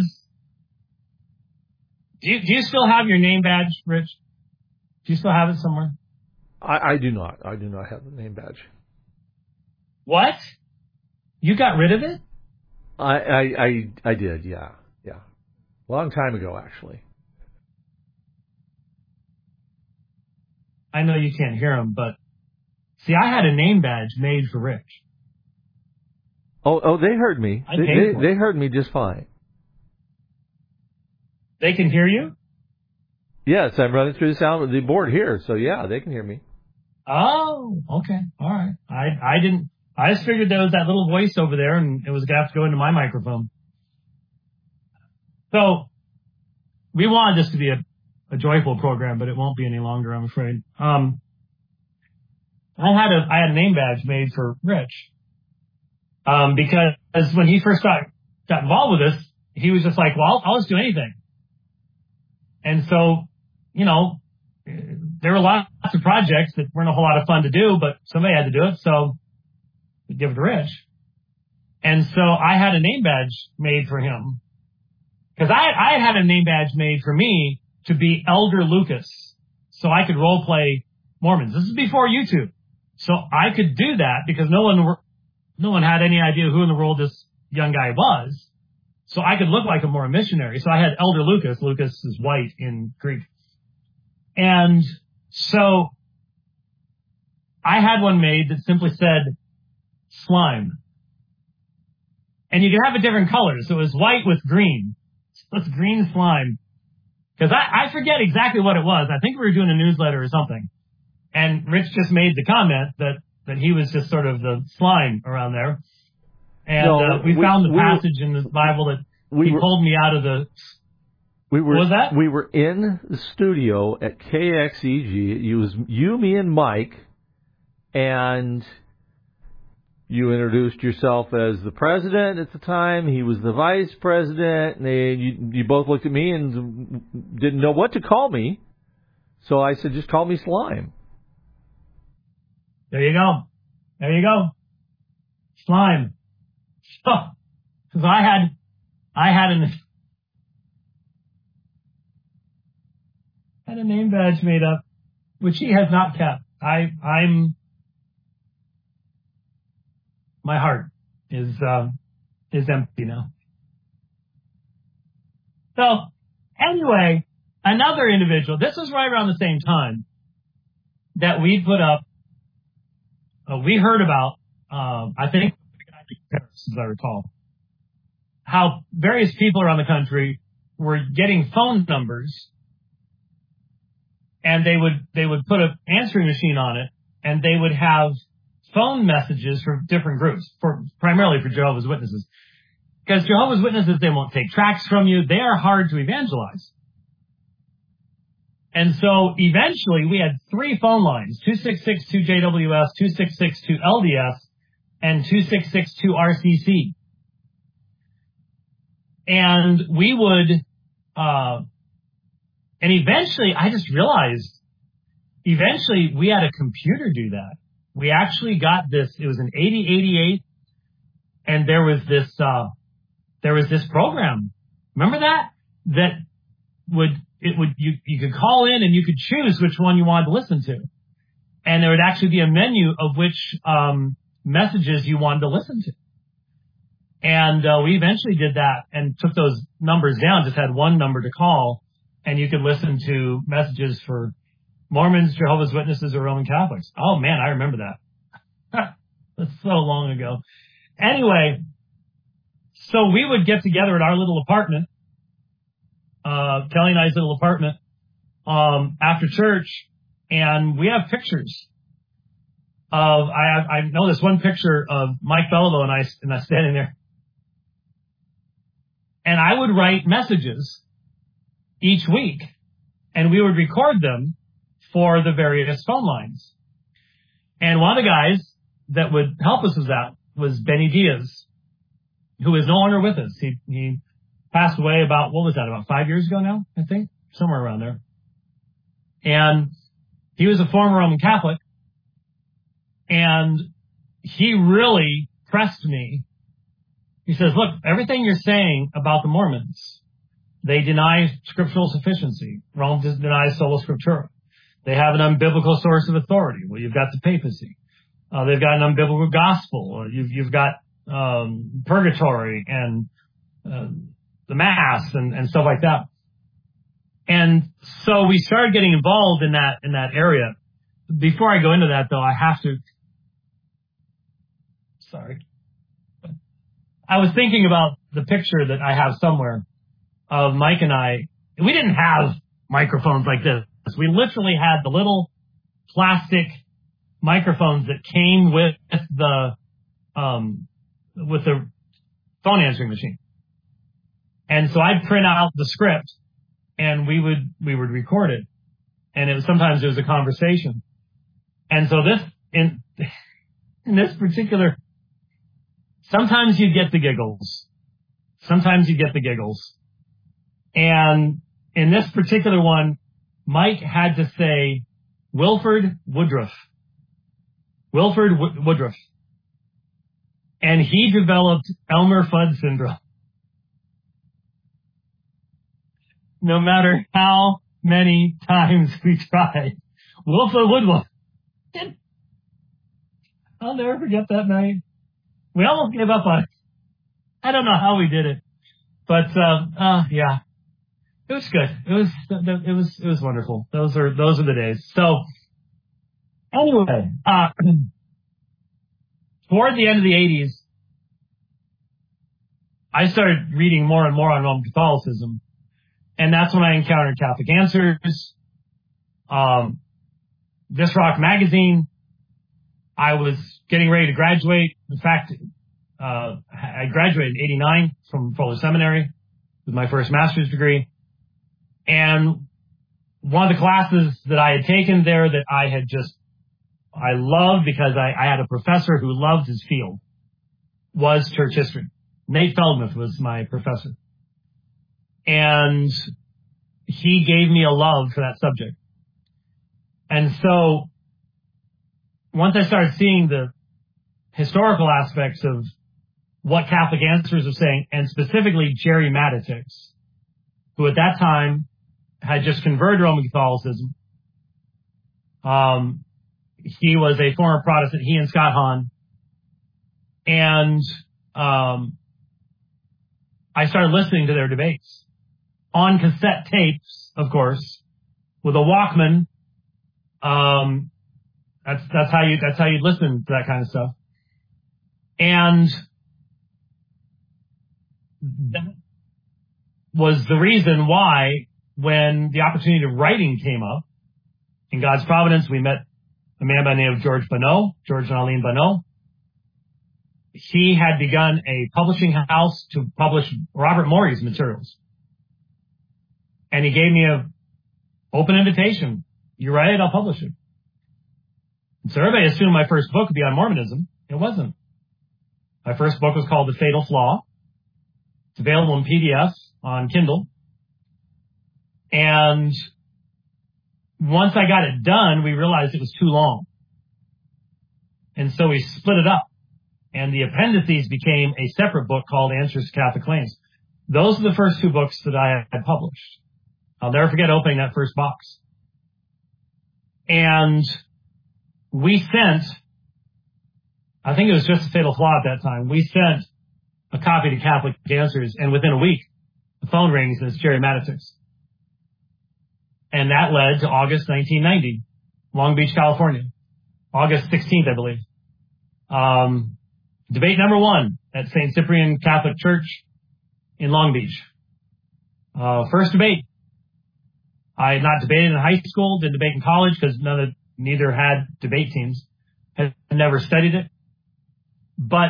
do you, do you still have your name badge, Rich? Do you still have it somewhere? I, I do not. I do not have the name badge. What? You got rid of it? I, I, I, I did, yeah. Yeah. Long time ago, actually. I know you can't hear him, but see, I had a name badge made for Rich. Oh, oh, they heard me. I They, paid they, for they it. heard me just fine. They can hear you? Yes, I'm running through the sound the board here, so yeah, they can hear me. Oh, okay. All right. I, I didn't, I just figured there was that little voice over there and it was going to have to go into my microphone. So we wanted this to be a, a joyful program, but it won't be any longer, I'm afraid. Um, I had a, I had a name badge made for Rich. Um, because when he first got, got involved with us, he was just like, well, I'll just do anything. And so, you know, there were lots of projects that weren't a whole lot of fun to do, but somebody had to do it, so we give it to Rich. And so I had a name badge made for him. Because I, I had a name badge made for me to be Elder Lucas, so I could role play Mormons. This is before YouTube. So I could do that because no one were, no one had any idea who in the world this young guy was. So I could look like a Mormon missionary. So I had Elder Lucas. Lucas is white in Greek. And so I had one made that simply said slime. And you could have a different color. So it was white with green. So it's green slime. Because I, I forget exactly what it was. I think we were doing a newsletter or something. And Rich just made the comment that, that he was just sort of the slime around there. And No, uh, we, we found the we passage in the Bible that we he were, pulled me out of the... We were, what was that? We were in the studio at K X E G. It was you, me, and Mike. And You introduced yourself as the president at the time. He was the vice president. And they, you, you both looked at me and didn't know what to call me. So I said, just call me Slime. There you go. There you go. Slime. So, because I had, I had an, had a name badge made up, which he has not kept. I, I'm, my heart is, uh, is empty now. So, anyway, another individual, this was right around the same time that we put up, uh, we heard about, um, I think, as I recall, how various people around the country were getting phone numbers, and they would, they would put an answering machine on it, and they would have phone messages for different groups, for primarily for Jehovah's Witnesses. Because Jehovah's Witnesses, they won't take tracts from you. They are hard to evangelize. And so eventually we had three phone lines, two six six two J W S, two six six two L D S, and two six six two R C C. And we would, uh, and eventually I just realized, eventually we had a computer do that. We actually got this, it was an eighty eighty-eight, and there was this, uh, there was this program. Remember that? That would, it would, you, you could call in and you could choose which one you wanted to listen to. And there would actually be a menu of which, um, messages you wanted to listen to. And, uh, we eventually did that and took those numbers down, just had one number to call, and you could listen to messages for Mormons, Jehovah's Witnesses, or Roman Catholics. Oh man, I remember that. That's so long ago. Anyway, so we would get together at our little apartment, uh, Kelly and I's little apartment, um, after church, and we have pictures of, I, I know this one picture of Mike Bellavo and I, and I standing there. And I would write messages each week, and we would record them for the various phone lines. And one of the guys that would help us with that was Benny Diaz, who is no longer with us. He, he passed away about, what was that, about five years ago now, I think? Somewhere around there. And he was a former Roman Catholic, and he really pressed me. He says, look, everything you're saying about the Mormons, they deny scriptural sufficiency. Rome denies sola scriptura. They have an unbiblical source of authority. Well, you've got the papacy. Uh, they've got an unbiblical gospel. You've, you've got um, purgatory and uh, the mass and, and stuff like that. And so we started getting involved in that in that area. Before I go into that, though, I have to. Sorry, I was thinking about the picture that I have somewhere of Mike and I. We didn't have microphones like this. We literally had the little plastic microphones that came with the um, with the phone answering machine. And so I'd print out the script, and we would we would record it. And it was, sometimes it was a conversation. And so this in in this particular, sometimes you get the giggles. Sometimes you get the giggles. And in this particular one, Mike had to say Wilford Woodruff. Wilford w- Woodruff. And he developed Elmer Fudd syndrome. No matter how many times we tried. Wilford Woodruff. I'll never forget that night. We almost gave up on it. I don't know how we did it. But, uh, uh yeah. It was good. It was, it was, it was wonderful. Those are, those are the days. So, anyway, uh, toward the end of the eighties, I started reading more and more on Roman Catholicism. And that's when I encountered Catholic Answers, um, This Rock Magazine. I was getting ready to graduate. In fact, uh, I graduated in eighty-nine from Fuller Seminary with my first master's degree. And one of the classes that I had taken there that I had just I loved because I, I had a professor who loved his field, was church history. Nate Feldmuth was my professor. And he gave me a love for that subject. And so once I started seeing the historical aspects of what Catholic Answers was saying, and specifically Jerry Matitix, who at that time had just converted to Roman Catholicism. Um, he was a former Protestant, he and Scott Hahn. And um, I started listening to their debates on cassette tapes, of course, with a Walkman. Um, that's that's how you that's how you listen to that kind of stuff. And that was the reason why, when the opportunity of writing came up, in God's providence, we met a man by the name of George Bonneau, George and Eileen Bonneau. He had begun a publishing house to publish Robert Morey's materials. And he gave me a open invitation. You write it, I'll publish it. And so everybody assumed my first book would be on Mormonism. It wasn't. My first book was called The Fatal Flaw. It's available in P D F on Kindle. And once I got it done, we realized it was too long. And so we split it up. And the appendices became a separate book called Answers to Catholic Claims. Those are the first two books that I had published. I'll never forget opening that first box. And we sent, I think it was just a Fatal Flaw at that time, we sent a copy to Catholic Answers, and within a week, the phone rings and it's Jerry Matitix. And that led to August nineteen ninety, Long Beach, California. August sixteenth, I believe. Um, debate number one at Saint Cyprian Catholic Church in Long Beach. Uh, first debate. I had not debated in high school, didn't debate in college because none of, neither had debate teams. Had never studied it. But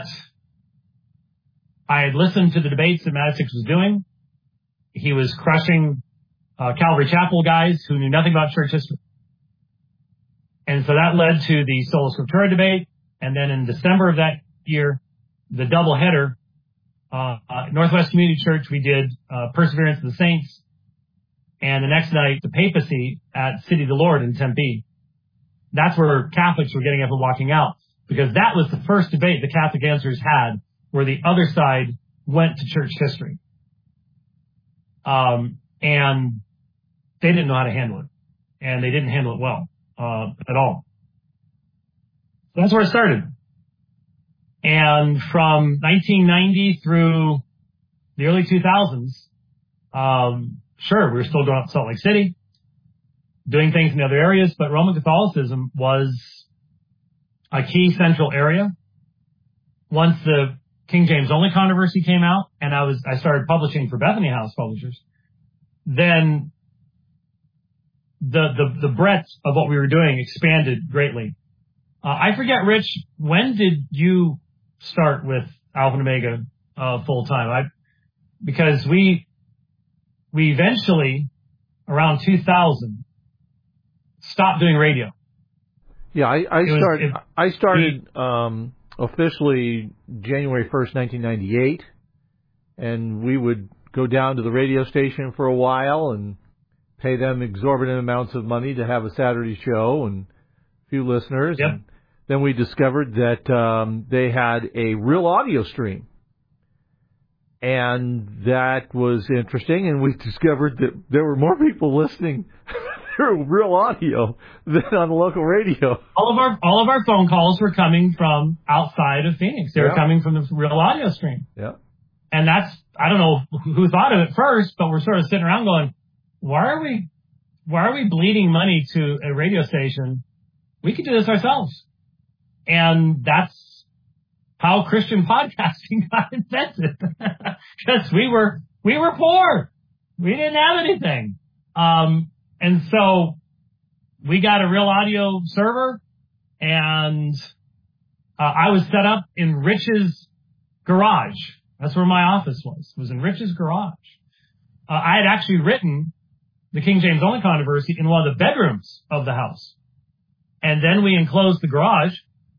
I had listened to the debates that Matitix was doing. He was crushing uh, Calvary Chapel guys who knew nothing about church history. And so that led to the Sola Scriptura debate. And then in December of that year, the doubleheader, uh, uh, Northwest Community Church, we did uh, Perseverance of the Saints. And the next night, the papacy at City of the Lord in Tempe. That's where Catholics were getting up and walking out, because that was the first debate the Catholic Answers had where the other side went to church history. Um, and they didn't know how to handle it. And they didn't handle it well uh, at all. That's where it started. And from nineteen ninety through the early two thousands, um, sure, we were still going up to Salt Lake City, doing things in other areas, but Roman Catholicism was a key central area. Once the King James Only controversy came out, and I was I started publishing for Bethany House Publishers, then the the, the breadth of what we were doing expanded greatly. Uh, I forget, Rich, when did you start with Alpha and Omega uh, full time? I because we we eventually around two thousand stopped doing radio. Yeah, I, I It was- started. it- I started um, officially January first, nineteen ninety-eight, and we would go down to the radio station for a while and pay them exorbitant amounts of money to have a Saturday show and a few listeners. Yep. And then we discovered that um, they had a real audio stream. And that was interesting, and we discovered that there were more people listening through real audio than on the local radio. All of our all of our phone calls were coming from outside of Phoenix. They were Yeah. coming from the real audio stream. Yeah. And that's, I don't know who thought of it first, but we're sort of sitting around going, why are we, why are we bleeding money to a radio station? We could do this ourselves. And that's how Christian podcasting got invented. Because we were, we were poor. We didn't have anything. Um, and so we got a real audio server, and uh, I was set up in Rich's garage. That's where my office was. It was in Rich's garage. Uh, I had actually written the King James Only controversy in one of the bedrooms of the house. And then we enclosed the garage.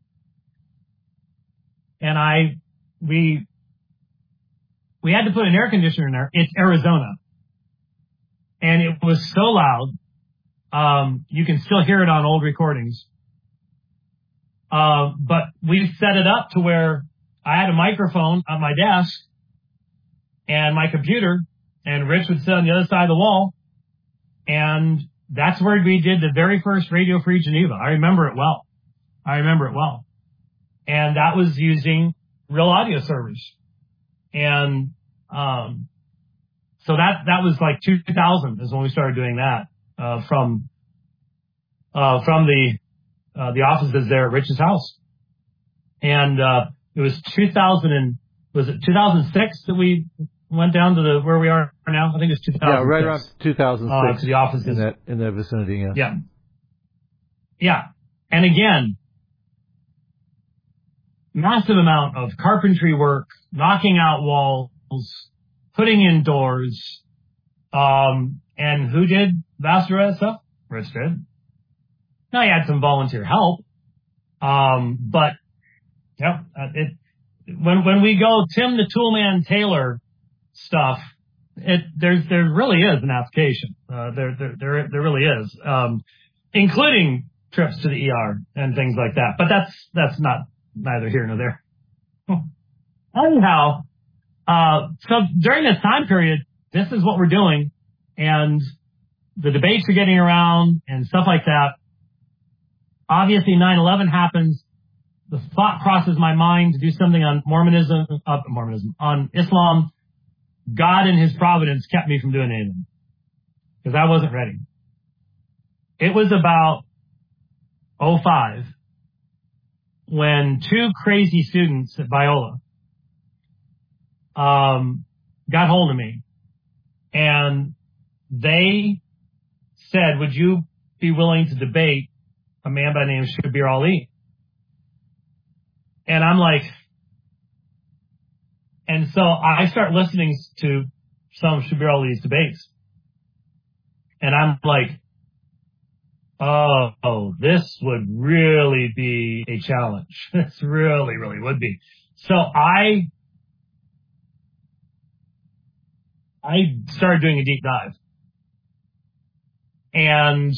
And I, we, we had to put an air conditioner in there. It's Arizona. And it was so loud. Um, you can still hear it on old recordings. Uh, but we set it up to where I had a microphone on my desk and my computer, and Rich would sit on the other side of the wall. And that's where we did the very first Radio Free Geneva. I remember it well. I remember it well. And that was using real audio servers. And, um, so that, that was like two thousand is when we started doing that, uh, from, uh, from the, uh, the offices there at Rich's house. And, uh, it was two thousand and, was it two thousand six that we went down to the, where we are now? I think it's two thousand six. Yeah, right around two thousand six. Uh, to the offices. In that, in that vicinity, yeah. Yeah. Yeah. And again, massive amount of carpentry work, knocking out walls, putting in doors. Um, and who did vast of that stuff? Rich did. Now he had some volunteer help. Um, but, yeah, it, when, when we go Tim the Toolman Taylor stuff, it, there, there really is an application. Uh, there, there, there, there really is. Um, including trips to the E R and things like that. But that's, that's not, neither here nor there. Anyhow, uh, so during this time period, this is what we're doing, and the debates are getting around and stuff like that. Obviously, nine eleven happens. The thought crosses my mind to do something on Mormonism, uh, Mormonism, on Islam. God in His providence kept me from doing anything because I wasn't ready. It was about oh five. When two crazy students at Biola um, got hold of me, and they said, would you be willing to debate a man by the name of Shabir Ali? And I'm like, and so I start listening to some of Shabir Ali's debates. And I'm like, Oh, oh, this would really be a challenge. This really, really would be. So I, I started doing a deep dive. And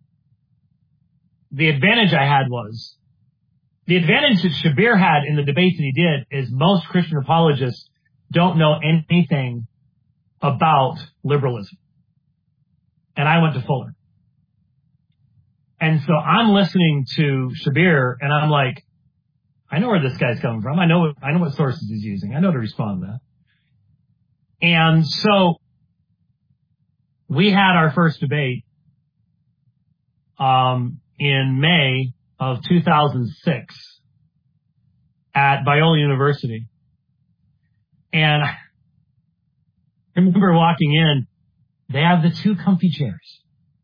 the advantage I had was, the advantage that Shabir had in the debates that he did is most Christian apologists don't know anything about liberalism. And I went to Fuller. And so I'm listening to Shabir, and I'm like, I know where this guy's coming from. I know what, I know what sources he's using. I know to respond to that. And so we had our first debate um, in May of two thousand six at Biola University. And I remember walking in. They have the two comfy chairs.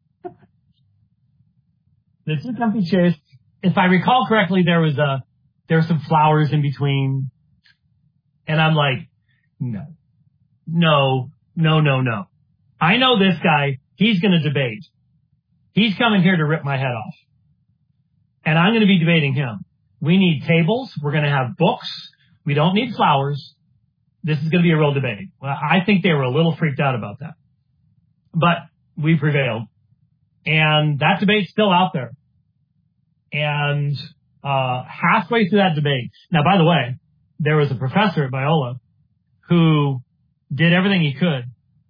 The two comfy chairs. If I recall correctly, there was a, there were some flowers in between. And I'm like, no, no, no, no, no. I know this guy. He's going to debate. He's coming here to rip my head off. And I'm going to be debating him. We need tables. We're going to have books. We don't need flowers. This is going to be a real debate. Well, I think they were a little freaked out about that. But we prevailed. And that debate's still out there. And uh halfway through that debate, now, by the way, there was a professor at Biola who did everything he could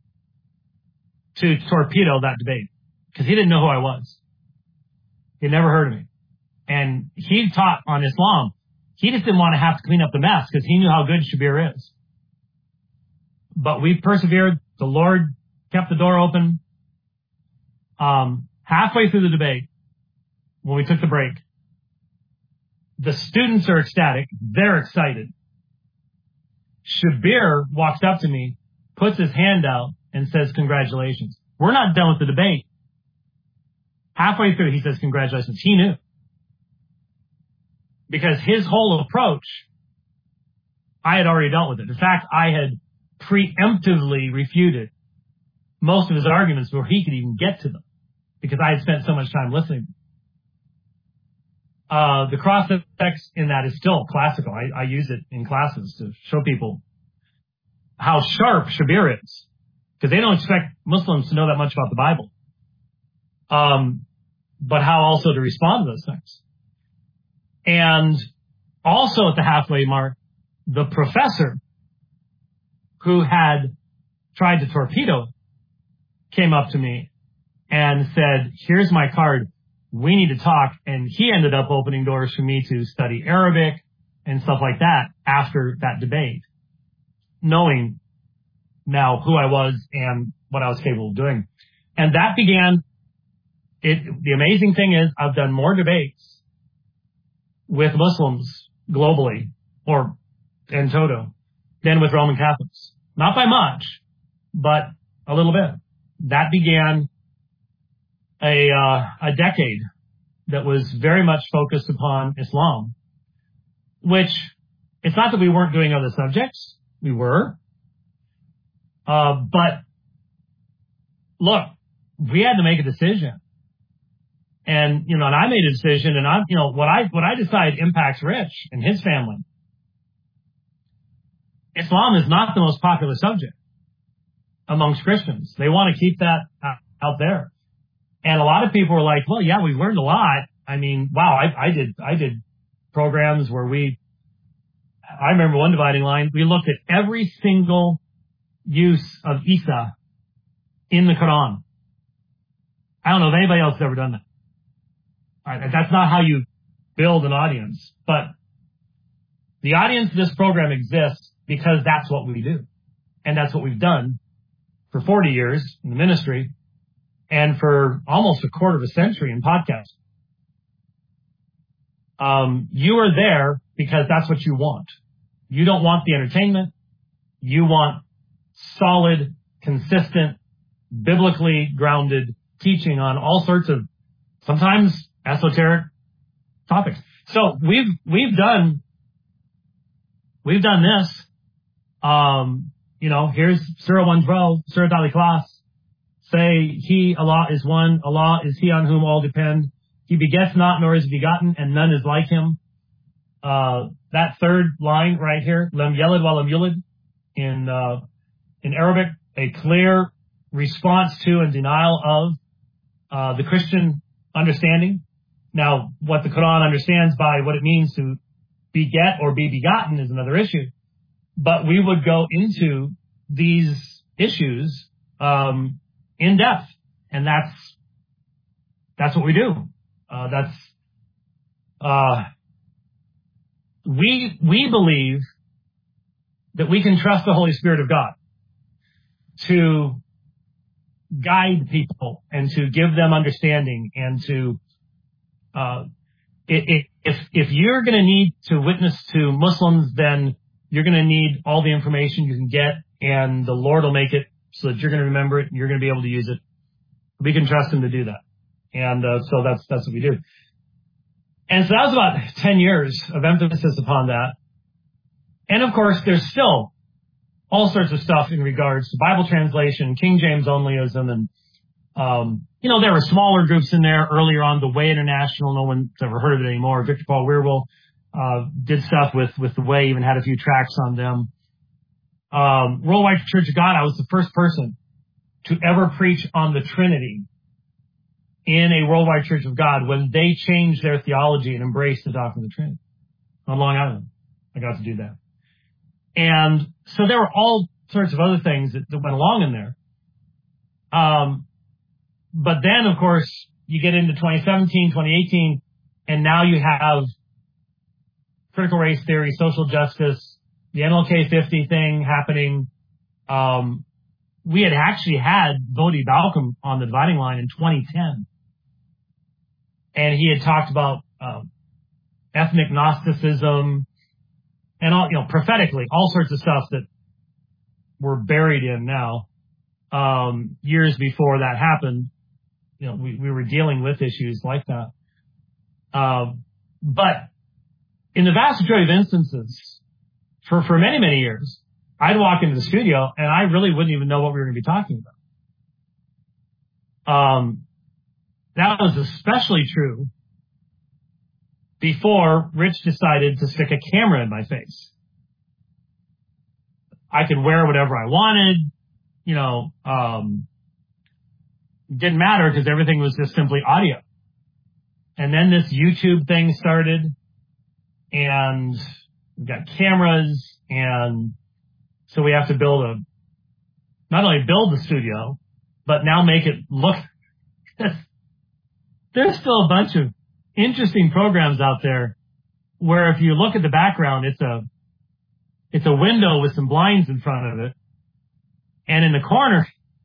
to torpedo that debate because he didn't know who I was. He'd never heard of me. And he taught on Islam. He just didn't want to have to clean up the mess because he knew how good Shabir is. But we persevered. The Lord kept the door open. Um, halfway through the debate, when we took the break, the students are ecstatic. They're excited. Shabir walks up to me, puts his hand out, and says, congratulations. We're not done with the debate. Halfway through, he says, congratulations. He knew. Because his whole approach, I had already dealt with it. In fact, I had preemptively refuted most of his arguments before he could even get to them, because I had spent so much time listening. Uh, the cross-sex in that is still classical. I, I use it in classes to show people how sharp Shabir is, because they don't expect Muslims to know that much about the Bible. Um, but how also to respond to those things. And also at the halfway mark, the professor who had tried to torpedo came up to me and said, here's my card. We need to talk. And he ended up opening doors for me to study Arabic and stuff like that after that debate, knowing now who I was and what I was capable of doing. And that began, it. The amazing thing is I've done more debates with Muslims globally or in toto than with Roman Catholics. Not by much, but a little bit. That began a uh, a decade that was very much focused upon Islam, which it's not that we weren't doing other subjects. We were. Uh, but look, we had to make a decision. And, you know, and I made a decision, and I'm, you know, what I, what I decide impacts Rich and his family. Islam is not the most popular subject amongst Christians. They want to keep that out there. And a lot of people were like, well, yeah, we've learned a lot. I mean, wow, I, I did, I did programs where we, I remember one dividing line, we looked at every single use of Isa in the Quran. I don't know if anybody else has ever done that. All right, that's not how you build an audience, but the audience of this program exists because that's what we do. And that's what we've done for forty years in the ministry and for almost a quarter of a century in podcasts. Um, you are there because that's what you want. You don't want the entertainment. You want solid, consistent, biblically grounded teaching on all sorts of sometimes esoteric topics. So we've, we've done, we've done this. Um, you know, here's Surah one twelve, Surah Al-Ikhlas. Say, He, Allah, is one. Allah is He on whom all depend. He begets not, nor is begotten, and none is like Him. Uh, that third line right here, Lam yalid wa lam yulid, in, uh, in Arabic, a clear response to and denial of, uh, the Christian understanding. Now, what the Quran understands by what it means to beget or be begotten is another issue. But we would go into these issues, um, in depth. And that's, that's what we do. Uh, that's, uh, we, we believe that we can trust the Holy Spirit of God to guide people and to give them understanding and to, uh, it, it, if, if you're going to need to witness to Muslims, then you're going to need all the information you can get, and the Lord will make it so that you're going to remember it and you're going to be able to use it. We can trust Him to do that. And, uh, so that's, that's what we do. And so that was about ten years of emphasis upon that. And of course, there's still all sorts of stuff in regards to Bible translation, King James onlyism, and, um, you know, there were smaller groups in there earlier on, the Way International. No one's ever heard of it anymore. Victor Paul Wierwille, uh, did stuff with, with the Way, even had a few tracks on them. Um, Worldwide Church of God, I was the first person to ever preach on the Trinity in a Worldwide Church of God when they changed their theology and embraced the doctrine of the Trinity on Long Island. I got to do that. And so there were all sorts of other things that, that went along in there. Um, but then, of course, you get into twenty seventeen, twenty eighteen, and now you have critical race theory, social justice, the N L K fifty thing happening. Um, we had actually had Voddie Baucham on the dividing line in twenty ten. And he had talked about um, ethnic Gnosticism and all, you know, prophetically, all sorts of stuff that we're buried in now. Um, years before that happened, you know, we, we were dealing with issues like that. Um, but in the vast majority of instances, for, for many, many years, I'd walk into the studio and I really wouldn't even know what we were going to be talking about. Um, that was especially true before Rich decided to stick a camera in my face. I could wear whatever I wanted, you know, um, didn't matter because everything was just simply audio. And then this YouTube thing started, and we've got cameras, and so we have to build a, not only build the studio, but now make it look, there's still a bunch of interesting programs out there where if you look at the background, it's a, it's a window with some blinds in front of it. And in the corner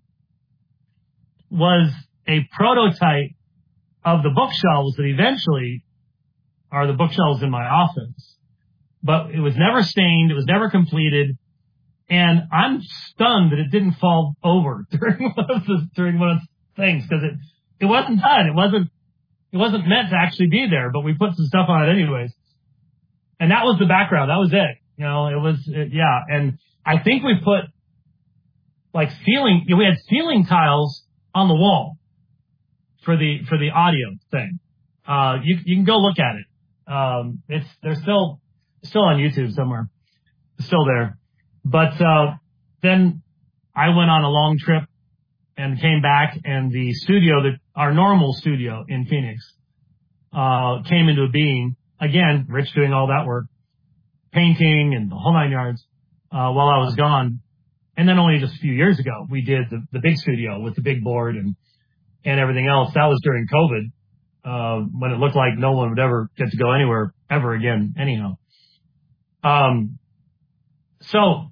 was a prototype of the bookshelves that eventually are the bookshelves in my office. But it was never stained. It was never completed. And I'm stunned that it didn't fall over during one of the, during one of the things, because it, it wasn't done. It wasn't, it wasn't meant to actually be there, but we put some stuff on it anyways. And that was the background. That was it. You know, it was, it, yeah. And I think we put like ceiling, you know, we had ceiling tiles on the wall for the, for the audio thing. Uh, you, you can go look at it. Um, it's, they're still, still on YouTube somewhere. Still there. But, uh, then I went on a long trip and came back, and the studio that, our normal studio in Phoenix, uh, came into being. Again, Rich doing all that work, painting and the whole nine yards, uh, while I was gone. And then only just a few years ago, we did the, the big studio with the big board and, and everything else. That was during COVID, uh, when it looked like no one would ever get to go anywhere ever again anyhow. Um, so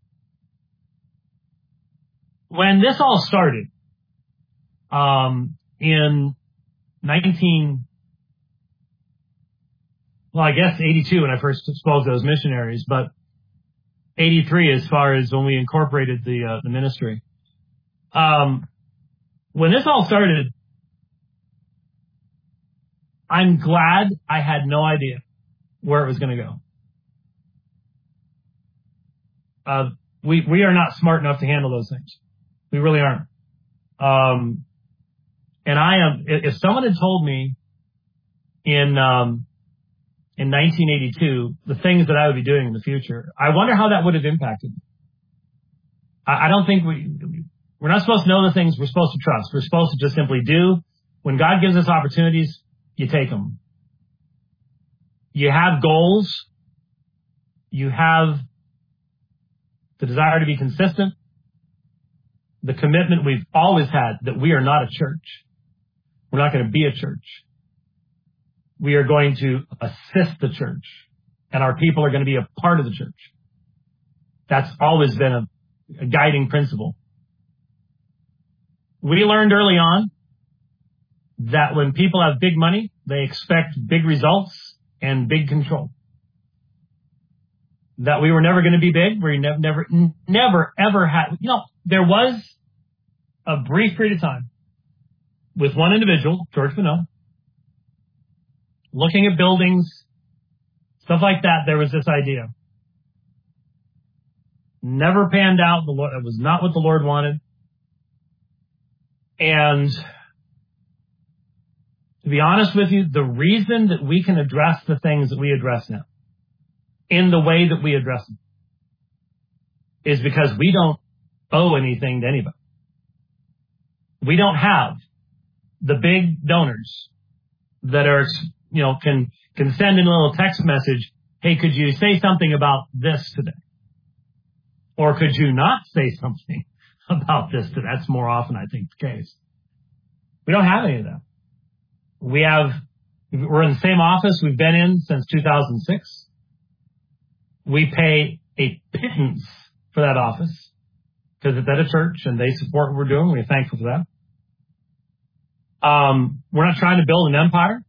when this all started, um, in nineteen, well, I guess eighty-two when I first spoke to those missionaries, but eighty-three as far as when we incorporated the, uh, the ministry. Um, when this all started, I'm glad I had no idea where it was going to go. Uh, we, we are not smart enough to handle those things. We really aren't. Um, and I am, if someone had told me in, um, in nineteen eighty-two, the things that I would be doing in the future, I wonder how that would have impacted me. I, I don't think we, we're not supposed to know the things we're supposed to trust. We're supposed to just simply do. When God gives us opportunities, you take them. You have goals. You have the desire to be consistent. The commitment we've always had that we are not a church. We're not going to be a church. We are going to assist the church, and our people are going to be a part of the church. That's always been a, a guiding principle. We learned early on that when people have big money, they expect big results and big control. That we were never going to be big. We never, never, never, ever had, you know, there was a brief period of time with one individual, George Bonneau, looking at buildings, stuff like that. There was this idea. Never panned out. The Lord, it was not what the Lord wanted. And to be honest with you, the reason that we can address the things that we address now in the way that we address them is because we don't owe anything to anybody. We don't have the big donors that are, you know, can, can send in a little text message. Hey, could you say something about this today? Or could you not say something about this today? That's more often, I think, the case. We don't have any of that. We have, we're in the same office we've been in since two thousand six. We pay a pittance for that office because it's at a church and they support what we're doing. We're thankful for that. Um, we're not trying to build an empire.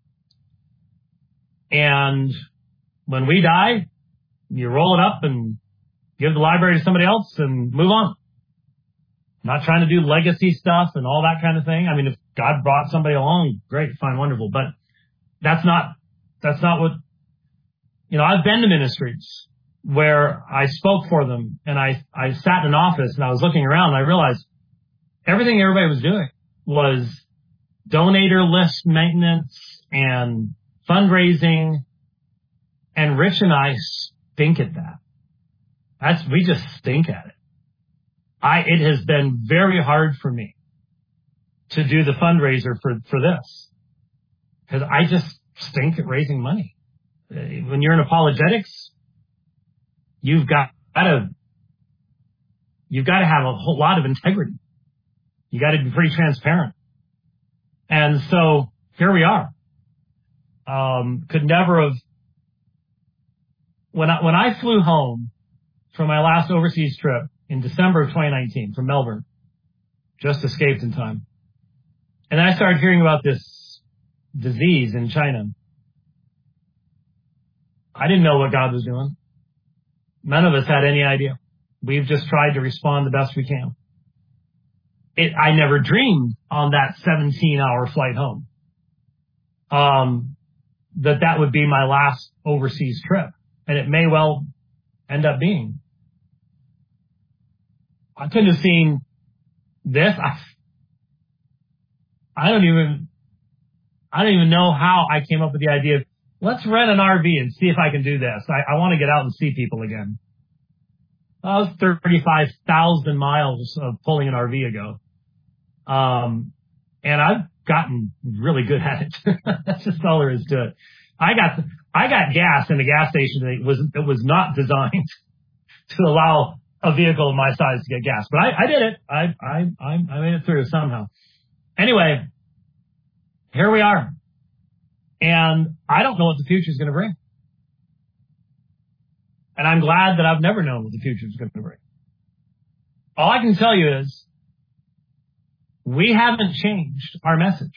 And when we die, you roll it up and give the library to somebody else and move on. Not trying to do legacy stuff and all that kind of thing. I mean, if God brought somebody along, great, fine, wonderful. But that's not, that's not what, you know, I've been to ministries where I spoke for them and I, I sat in an office and I was looking around and I realized everything everybody was doing was donator list maintenance and fundraising, and Rich and I stink at that. That's, we just stink at it. I, it has been very hard for me to do the fundraiser for, for this. Cause I just stink at raising money. When you're in apologetics, you've got to, you've got to have a whole lot of integrity. You got to be pretty transparent. And so here we are. Um, could never have, when I, when I flew home from my last overseas trip in December of twenty nineteen from Melbourne, just escaped in time. And I started hearing about this disease in China. I didn't know what God was doing. None of us had any idea. We've just tried to respond the best we can. It, I never dreamed on that seventeen hour flight home, um, that that would be my last overseas trip. And it may well end up being. I couldn't have seen this. I, I don't even, I don't even know how I came up with the idea of, let's rent an R V and see if I can do this. I, I want to get out and see people again. That was thirty-five thousand miles of pulling an R V ago. Um, and I've gotten really good at it. That's just all there is to it. I got, I got gas in a gas station that was, it was not designed to allow a vehicle of my size to get gas, but I, I did it. I, I, I, I made it through somehow. Anyway, here we are. And I don't know what the future is going to bring. And I'm glad that I've never known what the future is going to bring. All I can tell you is we haven't changed our message.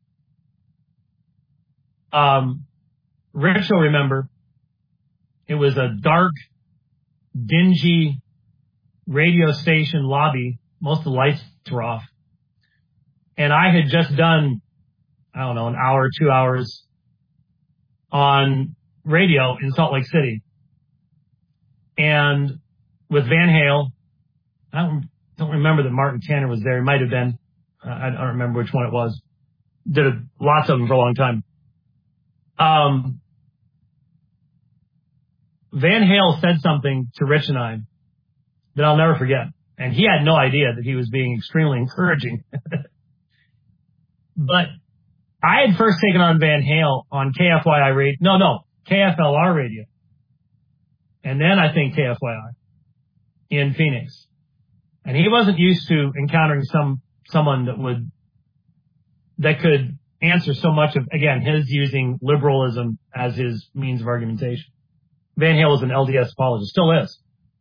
Um, Rich will remember it was a dark, dingy radio station lobby. Most of the lights were off. And I had just done, I don't know, an hour, two hours on radio in Salt Lake City. And with Van Hale, I don't, don't remember that Martin Tanner was there. He might have been. I don't remember which one it was. Did a, lots of them for a long time. Um, Van Hale said something to Rich and I that I'll never forget. And he had no idea that he was being extremely encouraging. But I had first taken on Van Hale on K F Y I radio. No, no, K F L R radio. And then I think K F Y I in Phoenix. And he wasn't used to encountering some, someone that would, that could answer so much of, again, his using liberalism as his means of argumentation. Van Hale was an L D S apologist, still is.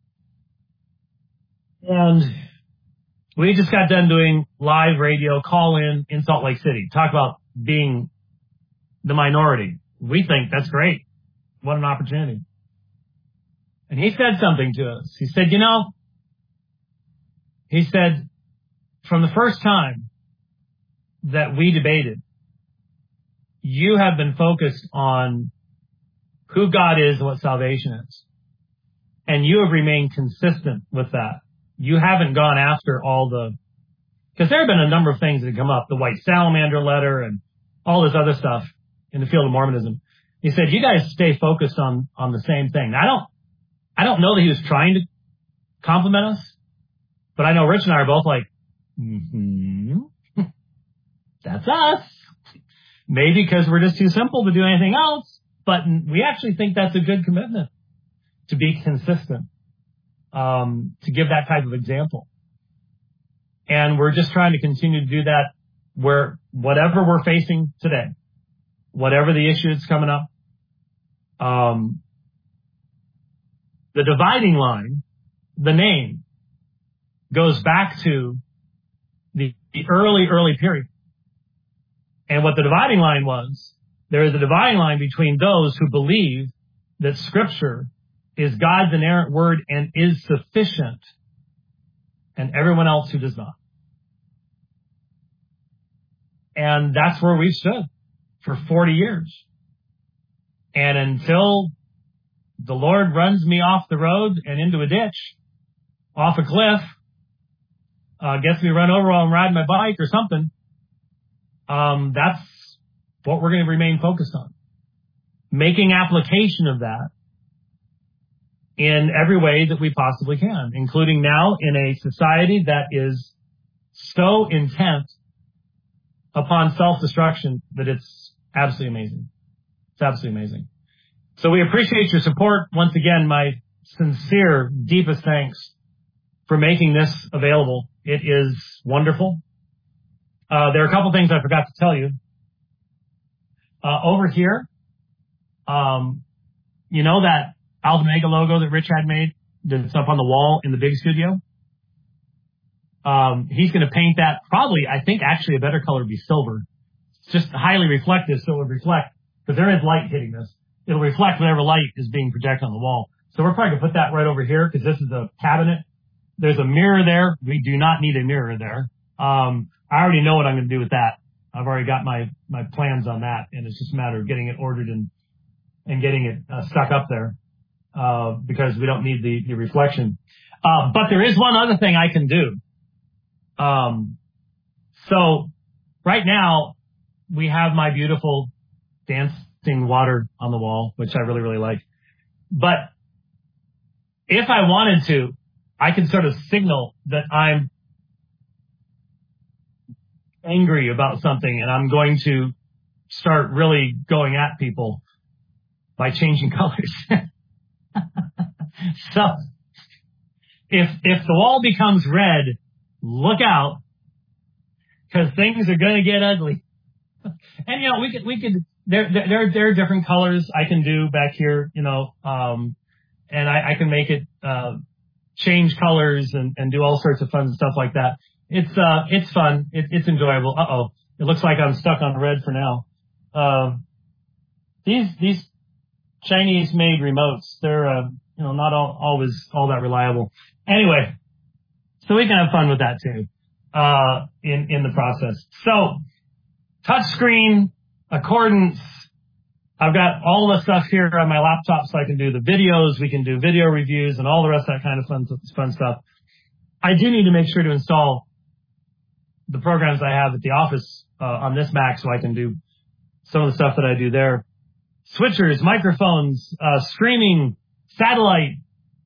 And we just got done doing live radio, call in in Salt Lake City. Talk about being the minority. We think that's great. What an opportunity. And he said something to us. He said, you know, he said, from the first time that we debated, you have been focused on who God is and what salvation is. And you have remained consistent with that. You haven't gone after all the, because there have been a number of things that have come up, the white salamander letter and all this other stuff in the field of Mormonism. He said, you guys stay focused on, on the same thing. Now, I don't, I don't know that he was trying to compliment us, but I know Rich and I are both like, mm-hmm, that's us. Maybe because we're just too simple to do anything else, but we actually think that's a good commitment to be consistent, um, to give that type of example. And we're just trying to continue to do that where whatever we're facing today, whatever the issue that's coming up, um, the dividing line, the name, goes back to the, the early, early period. And what the dividing line was, there is a dividing line between those who believe that Scripture is God's inerrant word and is sufficient, and everyone else who does not. And that's where we've stood for forty years. And until the Lord runs me off the road and into a ditch, off a cliff, uh, gets me run over while I'm riding my bike or something, um, that's what we're going to remain focused on. making application of that in every way that we possibly can, including now in a society that is so intent upon self-destruction that it's absolutely amazing. It's absolutely amazing. So we appreciate your support. Once again, my sincere, deepest thanks for making this available. It is wonderful. Uh, there are a couple things I forgot to tell you. Uh, over here, um, you know that Alpha Omega logo that Rich had made that's up on the wall in the big studio? Um, he's going to paint that probably, I think actually a better color would be silver. It's just highly reflective, so it would reflect, because there is light hitting this. It'll reflect whatever light is being projected on the wall. So we're probably going to put that right over here because this is a cabinet. There's a mirror there. We do not need a mirror there. Um, I already know what I'm going to do with that. I've already got my, my plans on that, and it's just a matter of getting it ordered and, and getting it uh, stuck up there, uh, because we don't need the, the reflection. Uh, but there is one other thing I can do. Um, so right now we have my beautiful dancing water on the wall, which I really, really like. But if I wanted to, I can sort of signal that I'm angry about something and I'm going to start really going at people by changing colors. So if, if the wall becomes red, look out, because things are going to get ugly. And, you know, we could, we could, there, there, there are different colors I can do back here, you know, um, and I, I can make it, uh, change colors and, and do all sorts of fun stuff like that. It's, uh, it's fun. It, it's enjoyable. Uh-oh. It looks like I'm stuck on red for now. Uh, these, these Chinese made remotes, they're, uh, you know, not all, always all that reliable. Anyway, so we can have fun with that too, uh, in, in the process. So, touchscreen, accordance. I've got all the stuff here on my laptop so I can do the videos. We can do video reviews and all the rest of that kind of fun, fun stuff. I do need to make sure to install the programs I have at the office, uh, on this Mac so I can do some of the stuff that I do there. Switchers, microphones, uh, streaming, satellite,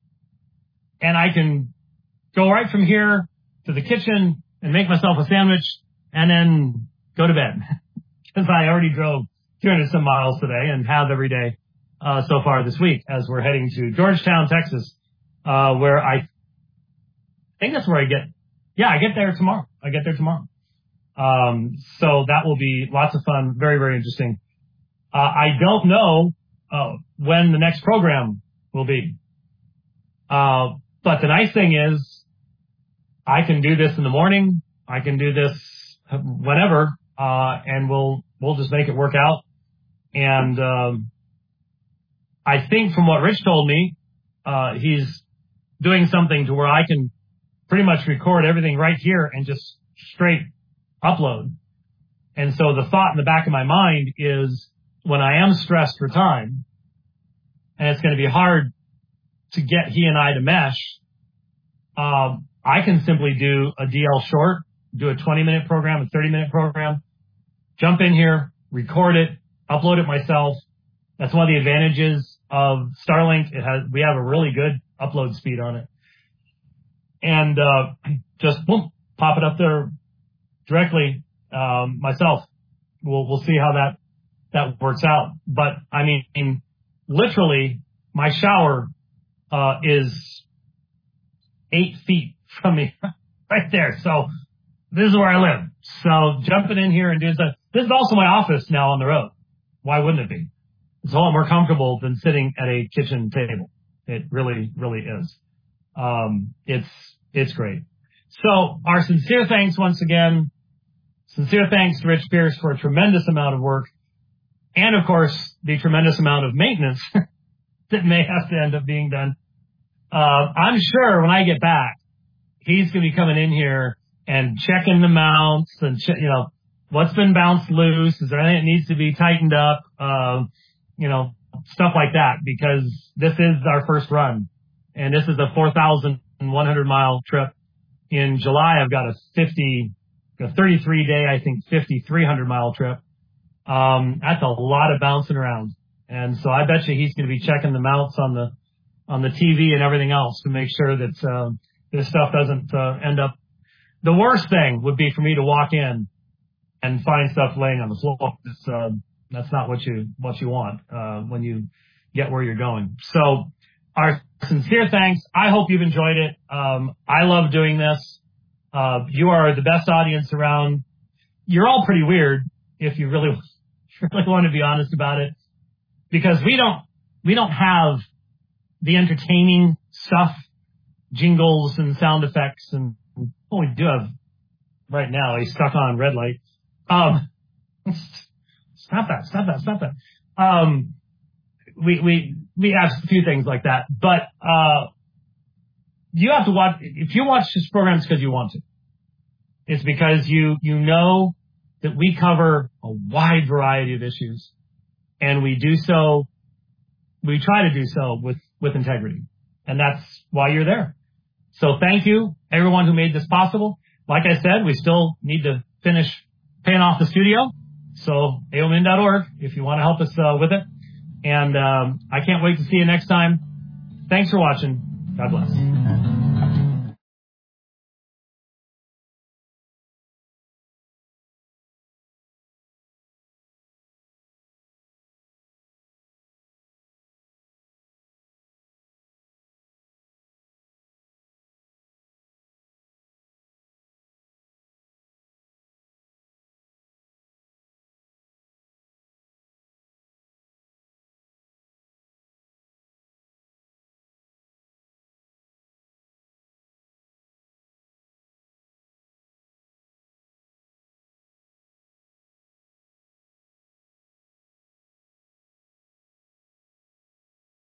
and I can go right from here to the kitchen and make myself a sandwich and then go to bed. Because I already drove two hundred some miles today and have every day, uh, so far this week as we're heading to Georgetown, Texas, uh, where I think that's where I get, yeah, I get there tomorrow. I get there tomorrow. Um, so that will be lots of fun. Very, very interesting. Uh, I don't know, uh, when the next program will be. Uh, but the nice thing is I can do this in the morning. I can do this whenever, uh, and we'll, we'll just make it work out. And, um, I think from what Rich told me, uh, he's doing something to where I can pretty much record everything right here and just straight upload. And so the thought in the back of my mind is when I am stressed for time and it's going to be hard to get he and I to mesh, um, I can simply do a D L short, do a twenty minute program, a thirty minute program, jump in here, record it, upload it myself. That's one of the advantages of Starlink. It has, we have a really good upload speed on it. And, uh, just boom, pop it up there directly, um, myself. We'll, we'll see how that, that works out. But I mean, literally my shower, uh, is eight feet from me right there. So this is where I live. So jumping in here and doing stuff. This is also my office now on the road. Why wouldn't it be? It's a lot more comfortable than sitting at a kitchen table. It really, really is. Um, it's, it's great. So our sincere thanks once again. Sincere thanks to Rich Pierce for a tremendous amount of work. And of course, the tremendous amount of maintenance that may have to end up being done. Uh, I'm sure when I get back, he's going to be coming in here and checking the mounts and, che- you know, what's been bounced loose? Is there anything that needs to be tightened up? Uh, you know, stuff like that, because this is our first run and this is a four thousand one hundred mile trip. In July, I've got a fifty, a thirty-three day, I think fifty-three hundred mile trip. Um, that's a lot of bouncing around. And so I bet you he's going to be checking the mounts on the, on the T V and everything else to make sure that, uh, this stuff doesn't, uh, end up. The worst thing would be for me to walk in and find stuff laying on the floor. It's, uh, that's not what you, what you want, uh, when you get where you're going. So our sincere thanks. I hope you've enjoyed it. Um, I love doing this. Uh, you are the best audience around. You're all pretty weird if you really, really want to be honest about it, because we don't, we don't have the entertaining stuff, jingles and sound effects, and well, we do have right now a stuck on red light. Um, stop that, stop that, stop that. Um, we, we, we have a few things like that, but, uh, you have to watch, if you watch this program, it's because you want to. It's because you, you know that we cover a wide variety of issues, and we do so, we try to do so with, with integrity. And that's why you're there. So thank you, everyone who made this possible. Like I said, we still need to finish paying off the studio. So A O M N dot org if you want to help us uh, with it. And um, I can't wait to see you next time. Thanks for watching. God bless.